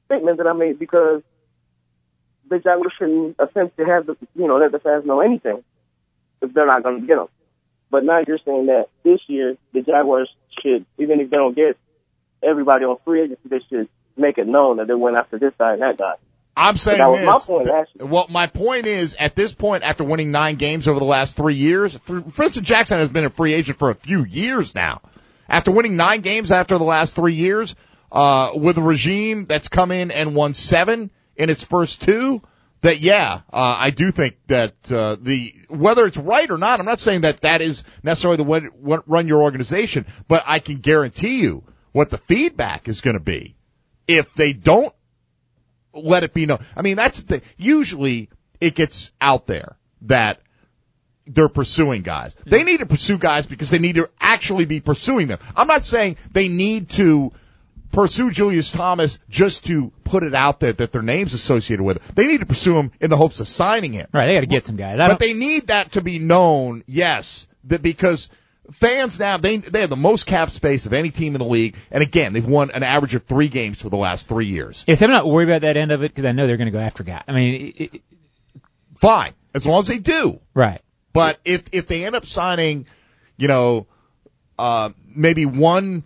F: statement that I made because the Jaguars shouldn't attempt to have the, you know, let the fans know anything if they're not going to get them. But now you're saying that this year the Jaguars should, even if they don't get everybody on free agency, they should make it known that they went after this guy and that guy.
B: I'm saying
F: that was
B: this.
F: My point, actually.
B: Well, my point is, at this point, after winning nine games over the last three years, Vincent Jackson has been a free agent for a few years now. After winning nine games after the last three years, uh, with a regime that's come in and won seven in its first two, that, yeah, uh, I do think that, uh, the, whether it's right or not, I'm not saying that that is necessarily the way to run your organization, but I can guarantee you what the feedback is going to be if they don't let it be known. I mean, that's the thing. Usually it gets out there that they're pursuing guys. They need to pursue guys because they need to actually be pursuing them. I'm not saying they need to pursue Julius Thomas just to put it out there that their name's associated with it. They need to pursue him in the hopes of signing him.
C: Right, they got to get some guys.
B: But they need that to be known, yes, that because fans now, they they have the most cap space of any team in the league, and again, they've won an average of three games for the last three years.
C: Yes, I'm not worried about that end of it because I know they're going to go after guys. I mean, it, it,
B: fine, as long as they do.
C: Right.
B: But if if they end up signing, you know, uh, maybe one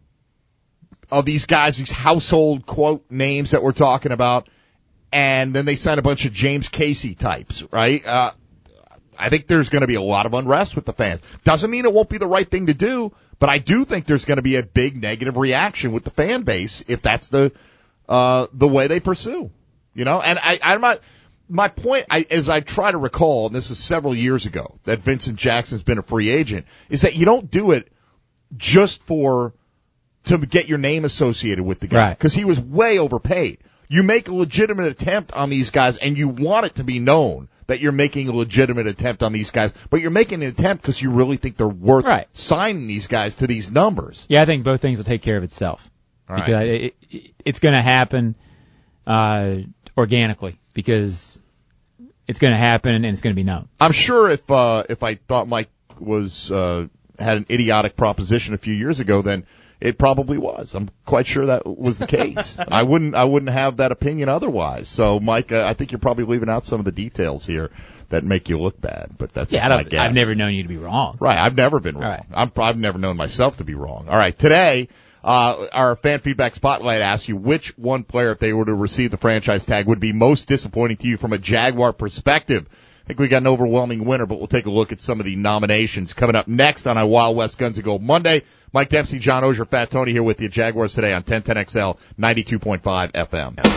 B: of these guys, these household quote names that we're talking about, and then they sign a bunch of James Casey types, right? Uh, I think there's going to be a lot of unrest with the fans. Doesn't mean it won't be the right thing to do, but I do think there's going to be a big negative reaction with the fan base if that's the uh, the way they pursue. You know, and I, I'm not. My point, I, as I try to recall, and this is several years ago, that Vincent Jackson's been a free agent, is that you don't do it just for to get your name associated with the guy, because he was way overpaid. You make a legitimate attempt on these guys, and you want it to be known that you're making a legitimate attempt on these guys, but you're making an attempt because you really think they're worth
C: right.
B: signing these guys to these numbers.
C: Yeah, I think both things will take care of itself.
B: All
C: because
B: right.
C: it, it, it's going to happen uh, organically because it's going to happen and it's going to be known.
B: I'm sure if uh, if I thought Mike was uh, had an idiotic proposition a few years ago, then it probably was. I'm quite sure that was the case. I wouldn't I wouldn't have that opinion otherwise. So, Mike, uh, I think you're probably leaving out some of the details here that make you look bad. But that's
C: yeah,
B: my
C: I don't,
B: guess.
C: I've never known you to be wrong.
B: Right, I've never been wrong.
C: Right.
B: I'm, I've never known myself to be wrong. All right, today, uh, our fan feedback spotlight asks you which one player, if they were to receive the franchise tag, would be most disappointing to you from a Jaguar perspective. I think we got an overwhelming winner, but we'll take a look at some of the nominations coming up next on our Wild West Guns and Gold Monday. Mike Dempsey, John Ogier, Fat Tony here with you. Jaguars today on ten ten X L, ninety-two point five F M. All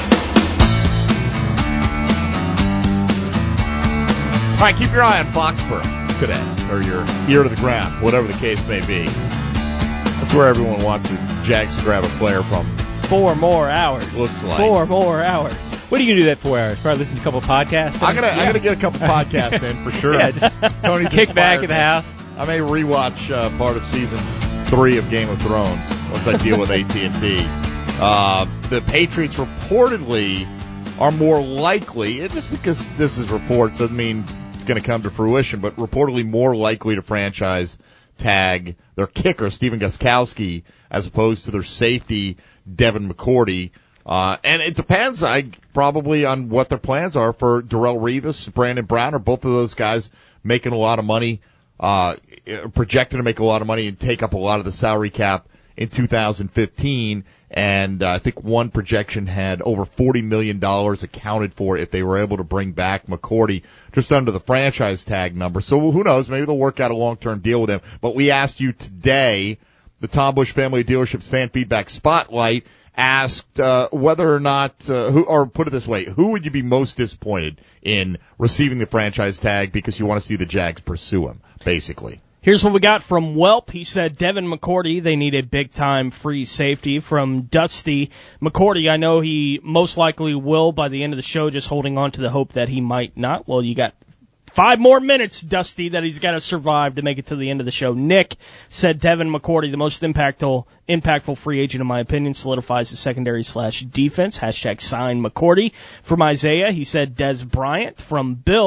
B: right, keep your eye on Foxborough today, or your ear to the ground, whatever the case may be. That's where everyone wants the Jags to grab a player from.
D: Four more hours.
B: Looks like.
D: Four more hours.
C: What are you going to do that four hours? Probably listen to a couple of podcasts?
B: I'm gonna,
C: yeah.
B: I'm gonna get a couple podcasts in for sure.
C: Yeah, just
B: Tony's
C: kick back
B: inspired
C: at the
B: me.
C: house.
B: I may rewatch uh, part of season three of Game of Thrones once I deal with A T and T. Uh, the Patriots reportedly are more likely, and just because this is reports doesn't mean it's going to come to fruition, but reportedly more likely to franchise tag their kicker, Stephen Gostkowski, as opposed to their safety, Devin McCourty. Uh, and it depends, I probably, on what their plans are for Darrelle Revis, Brandon Brown, or both of those guys making a lot of money, uh, projected to make a lot of money and take up a lot of the salary cap in two thousand fifteen. And uh, I think one projection had over forty million dollars accounted for if they were able to bring back McCourty just under the franchise tag number. So who knows? Maybe they'll work out a long-term deal with him. But we asked you today, the Tom Bush Family Dealerships Fan Feedback Spotlight asked uh, whether or not, uh, who, or put it this way, who would you be most disappointed in receiving the franchise tag because you want to see the Jags pursue him, basically?
D: Here's what we got from Welp. He said Devin McCourty, they need a big-time free safety. From Dusty, McCourty, I know he most likely will by the end of the show, just holding on to the hope that he might not. Well, you got five more minutes, Dusty, that he's got to survive to make it to the end of the show. Nick said Devin McCourty, the most impactful impactful free agent, in my opinion, solidifies the secondary slash defense. Hashtag sign McCourty. From Isaiah, he said Des Bryant. From Bill,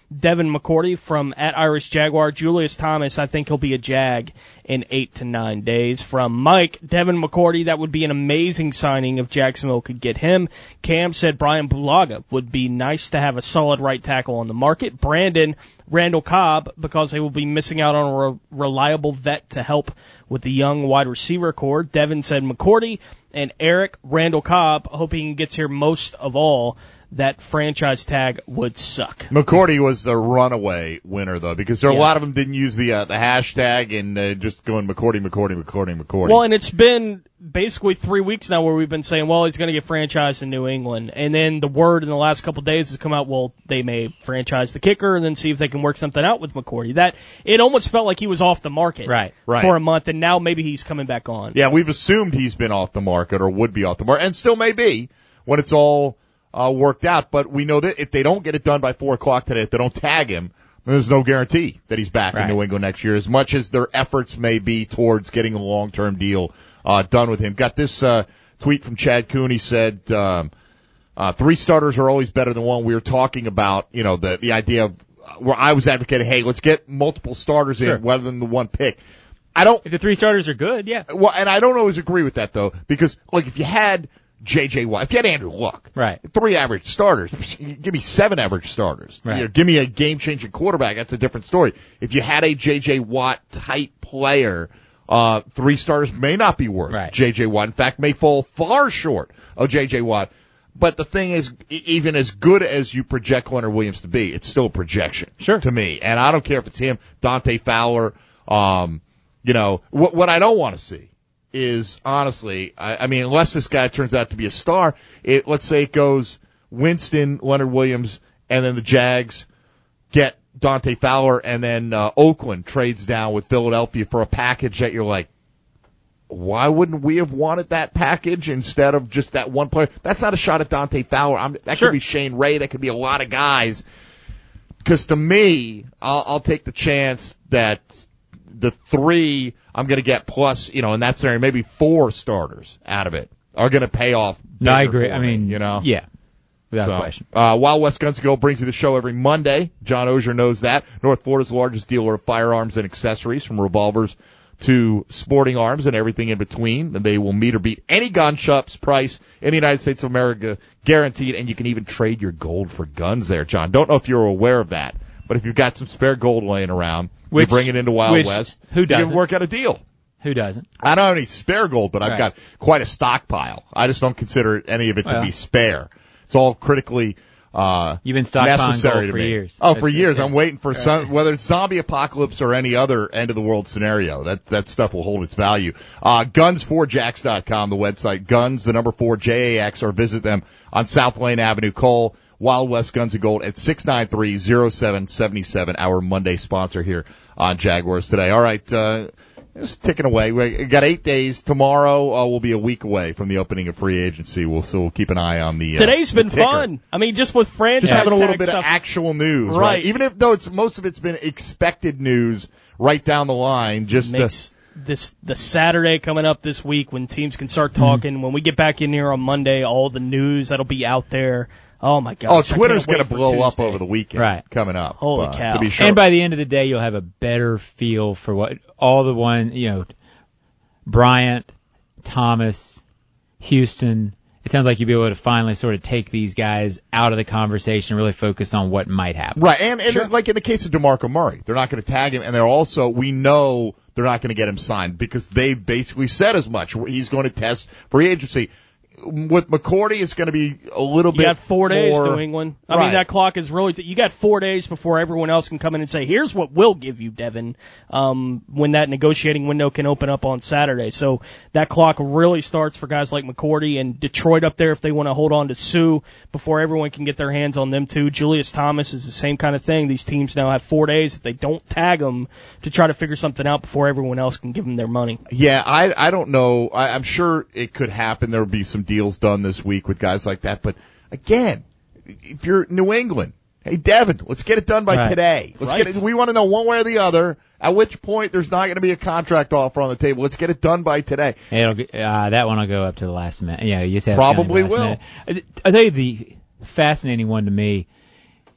D: Devin McCourty from at Irish Jaguar. Julius Thomas, I think he'll be a Jag in eight to nine days. From Mike, Devin McCourty, that would be an amazing signing if Jacksonville could get him. Cam said Brian Bulaga would be nice to have a solid right tackle on the market. Brandon, Randall Cobb, because they will be missing out on a re- reliable vet to help with the young wide receiver core. Devin said McCourty, and Eric, Randall Cobb, hoping he gets here most of all. That franchise tag would suck.
B: McCourty was the runaway winner, though, because there are
D: Yeah.
B: a lot of them didn't use the uh, the hashtag and uh, just going McCourty, McCourty, McCourty, McCourty.
D: Well, and it's been basically three weeks now where we've been saying, well, he's going to get franchised in New England. And then the word in the last couple of days has come out, well, they may franchise the kicker and then see if they can work something out with McCourty. That, it almost felt like he was off the market
C: Right.
B: Right.
D: for a month, and now maybe he's coming back on.
B: Yeah, we've assumed he's been off the market or would be off the market, and still may be when it's all uh, worked out. But we know that if they don't get it done by four o'clock today, if they don't tag him, there's no guarantee that he's back
C: Right.
B: in New England next year, as much as their efforts may be towards getting a long-term deal uh, done with him. Got this uh, tweet from Chad Kuhn. He said, um, uh, three starters are always better than one. We were talking about, you know, the, the idea of uh, where I was advocating, hey, let's get multiple starters in
C: Sure.
B: rather than the one pick. I don't,
C: If the three starters are good, yeah.
B: well, and I don't always agree with that, though, because, like, if you had J J. Watt, if you had Andrew Luck,
C: Right.
B: three average starters, give me seven average starters.
C: Right.
B: You know, give me a game-changing quarterback, that's a different story. If you had a J J. Watt-type player, uh, three starters may not be worth
C: Right.
B: J J. Watt. In fact, may fall far short of J J. Watt. But the thing is, e- even as good as you project Leonard Williams to be, it's still a projection
C: Sure.
B: to me. And I don't care if it's him, Dante Fowler, um, you know, what, what I don't want to see is, honestly, I, I mean, unless this guy turns out to be a star, it, let's say it goes Winston, Leonard Williams, and then the Jags get Dante Fowler, and then uh, Oakland trades down with Philadelphia for a package that you're like, why wouldn't we have wanted that package instead of just that one player? That's not a shot at Dante Fowler. I'm, that
C: Sure.
B: could be Shane Ray. That could be a lot of guys. Because to me, I'll, I'll take the chance that the three I'm going to get plus, you know, in that scenario, maybe four starters out of it are going to pay off.
C: No, I
B: bigger
C: agree.
B: for
C: I
B: me,
C: mean,
B: you know,
C: yeah, without
B: so,
C: question.
B: Uh, Wild West Guns Go brings you the show every Monday. John Ozier knows that. North Florida's largest dealer of firearms and accessories, from revolvers to sporting arms and everything in between. And they will meet or beat any gun shop's price in the United States of America, guaranteed. And you can even trade your gold for guns there, John. Don't know if you're aware of that, but if you've got some spare gold laying around,
C: Which-
B: you bring it into Wild
C: which-
B: West.
C: who
B: You
C: doesn't?
B: can work out a deal.
C: Who doesn't?
B: I don't have any spare gold, but I've
C: Right.
B: got quite a stockpile. I just don't consider any of it to
C: Well.
B: be spare. It's all critically uh,
C: You've been stockpiling
B: necessary
C: gold
B: to
C: for
B: me.
C: years.
B: Oh, for
C: That's-
B: years.
C: yeah.
B: I'm waiting for some, whether it's zombie apocalypse or any other end of the world scenario. That that stuff will hold its value. Uh, guns four jacks dot com, the website. Guns, the number four, J A X, or visit them on South Lane Avenue. Call Wild West Guns and Gold at six nine three, zero seven seven seven, our Monday sponsor here on Jaguars Today. All right, uh, just ticking away. We got eight days. Tomorrow uh, will be a week away from the opening of free agency. We'll, so we'll keep an eye on the uh,
D: Today's
B: the
D: been
B: ticker.
D: fun. I mean, just with franchise
B: Just having a little
D: tag
B: bit
D: stuff.
B: of actual news, right?
D: Right.
B: Even if though it's most of it's been expected news right down the line, just the,
D: makes this the Saturday coming up this week when teams can start talking.
B: Mm-hmm.
D: When we get back in here on Monday, all the news that'll be out there. Oh my gosh!
B: oh,
D: I
B: Twitter's
D: can't
B: going
D: wait
B: to
D: for
B: blow up
D: Tuesday.
B: over the weekend,
C: Right.
B: coming up.
D: Holy
B: uh,
D: cow.
B: To be sure.
C: And by the end of the day, you'll have a better feel for what all the one, you know, Bryant, Thomas, Houston. It sounds like you'll be able to finally sort of take these guys out of the conversation and really focus on what might happen.
B: Right, and, and like in the case of DeMarco Murray, they're not going to tag him, and they're also, we know they're not going to get him signed because they basically said as much. He's going to test free agency. With McCourty, it's going to be a little
D: You
B: bit
D: got four days,
B: more,
D: New England. I
B: right.
D: mean, that clock is really. T- you got four days before everyone else can come in and say, "Here's what we'll give you, Devin." Um, when that negotiating window can open up on Saturday, so that clock really starts for guys like McCourty and Detroit up there if they want to hold on to Sue before everyone can get their hands on them too. Julius Thomas is the same kind of thing. These teams now have four days if they don't tag them to try to figure something out before everyone else can give them their money.
B: Yeah, I I don't know. I, I'm sure it could happen. There will be some deals done this week with guys like that. But again, if you're New England, hey Devin, let's get it done by
C: Right.
B: today. Let's
D: Right.
B: get it. We want to know one way or the other. At which point, there's not going to be a contract offer on the table. Let's get it done by today.
C: It'll g- uh, that one will go up to the last minute. Yeah, you said
B: Probably will.
C: I tell you the fascinating one to me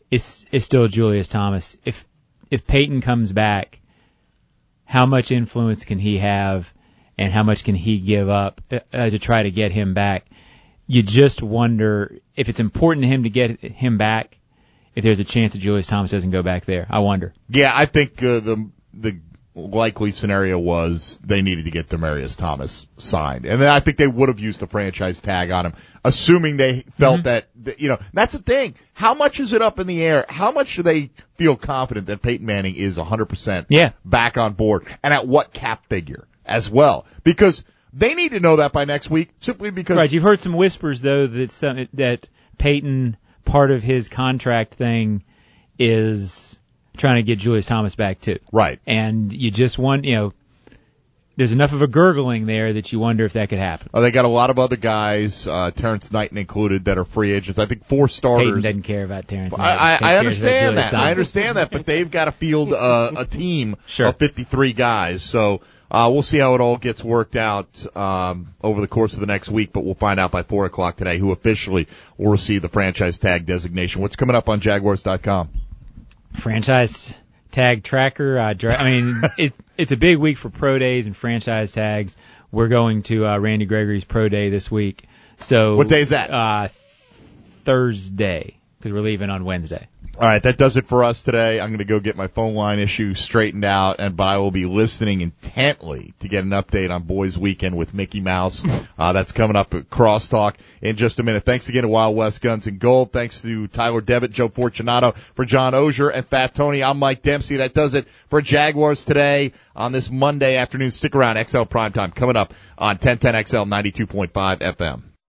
C: it's it's still Julius Thomas. If if Peyton comes back, how much influence can he have, and how much can he give up uh, to try to get him back? You just wonder if it's important to him to get him back, if there's a chance that Julius Thomas doesn't go back there. I wonder.
B: Yeah, I think uh, the the likely scenario was they needed to get Demaryius Thomas signed. And then I think they would have used the franchise tag on him, assuming they felt mm-hmm. that, that, you know, that's the thing. How much is it up in the air? How much do they feel confident that Peyton Manning is one hundred percent
C: yeah.
B: back on board? And at what cap figure as well? Because they need to know that by next week, simply because...
C: Right, you've heard some whispers, though, that some, that Peyton, part of his contract thing is trying to get Julius Thomas back too.
B: Right.
C: And you just want, you know, there's enough of a gurgling there that you wonder if that could happen.
B: Oh, they got a lot of other guys, uh, Terrence Knighton included, that are free agents. I think four starters.
C: Peyton doesn't care about Terrence Knighton.
B: I, I, I understand that.
C: Thomas.
B: I understand that, but they've got to field uh, a team
C: sure.
B: of fifty-three guys. So uh, we'll see how it all gets worked out um, over the course of the next week, but we'll find out by four o'clock today who officially will receive the franchise tag designation. What's coming up on Jaguars dot com?
C: Franchise tag tracker. Uh, dra- I mean, it's it's a big week for pro days and franchise tags. We're going to uh, Randy Gregory's pro day this week. So
B: what day is that?
C: Uh, Thursday, because we're leaving on Wednesday.
B: All right, that does it for us today. I'm going to go get my phone line issue straightened out, and but I will be listening intently to get an update on Boys Weekend with Mickey Mouse. Uh, that's coming up at Crosstalk in just a minute. Thanks again to Wild West Guns and Gold. Thanks to Tyler Devitt, Joe Fortunato, for John Ogier and Fat Tony. I'm Mike Dempsey. That does it for Jaguars Today on this Monday afternoon. Stick around. X L Primetime coming up on ten ten X L ninety-two point five F M.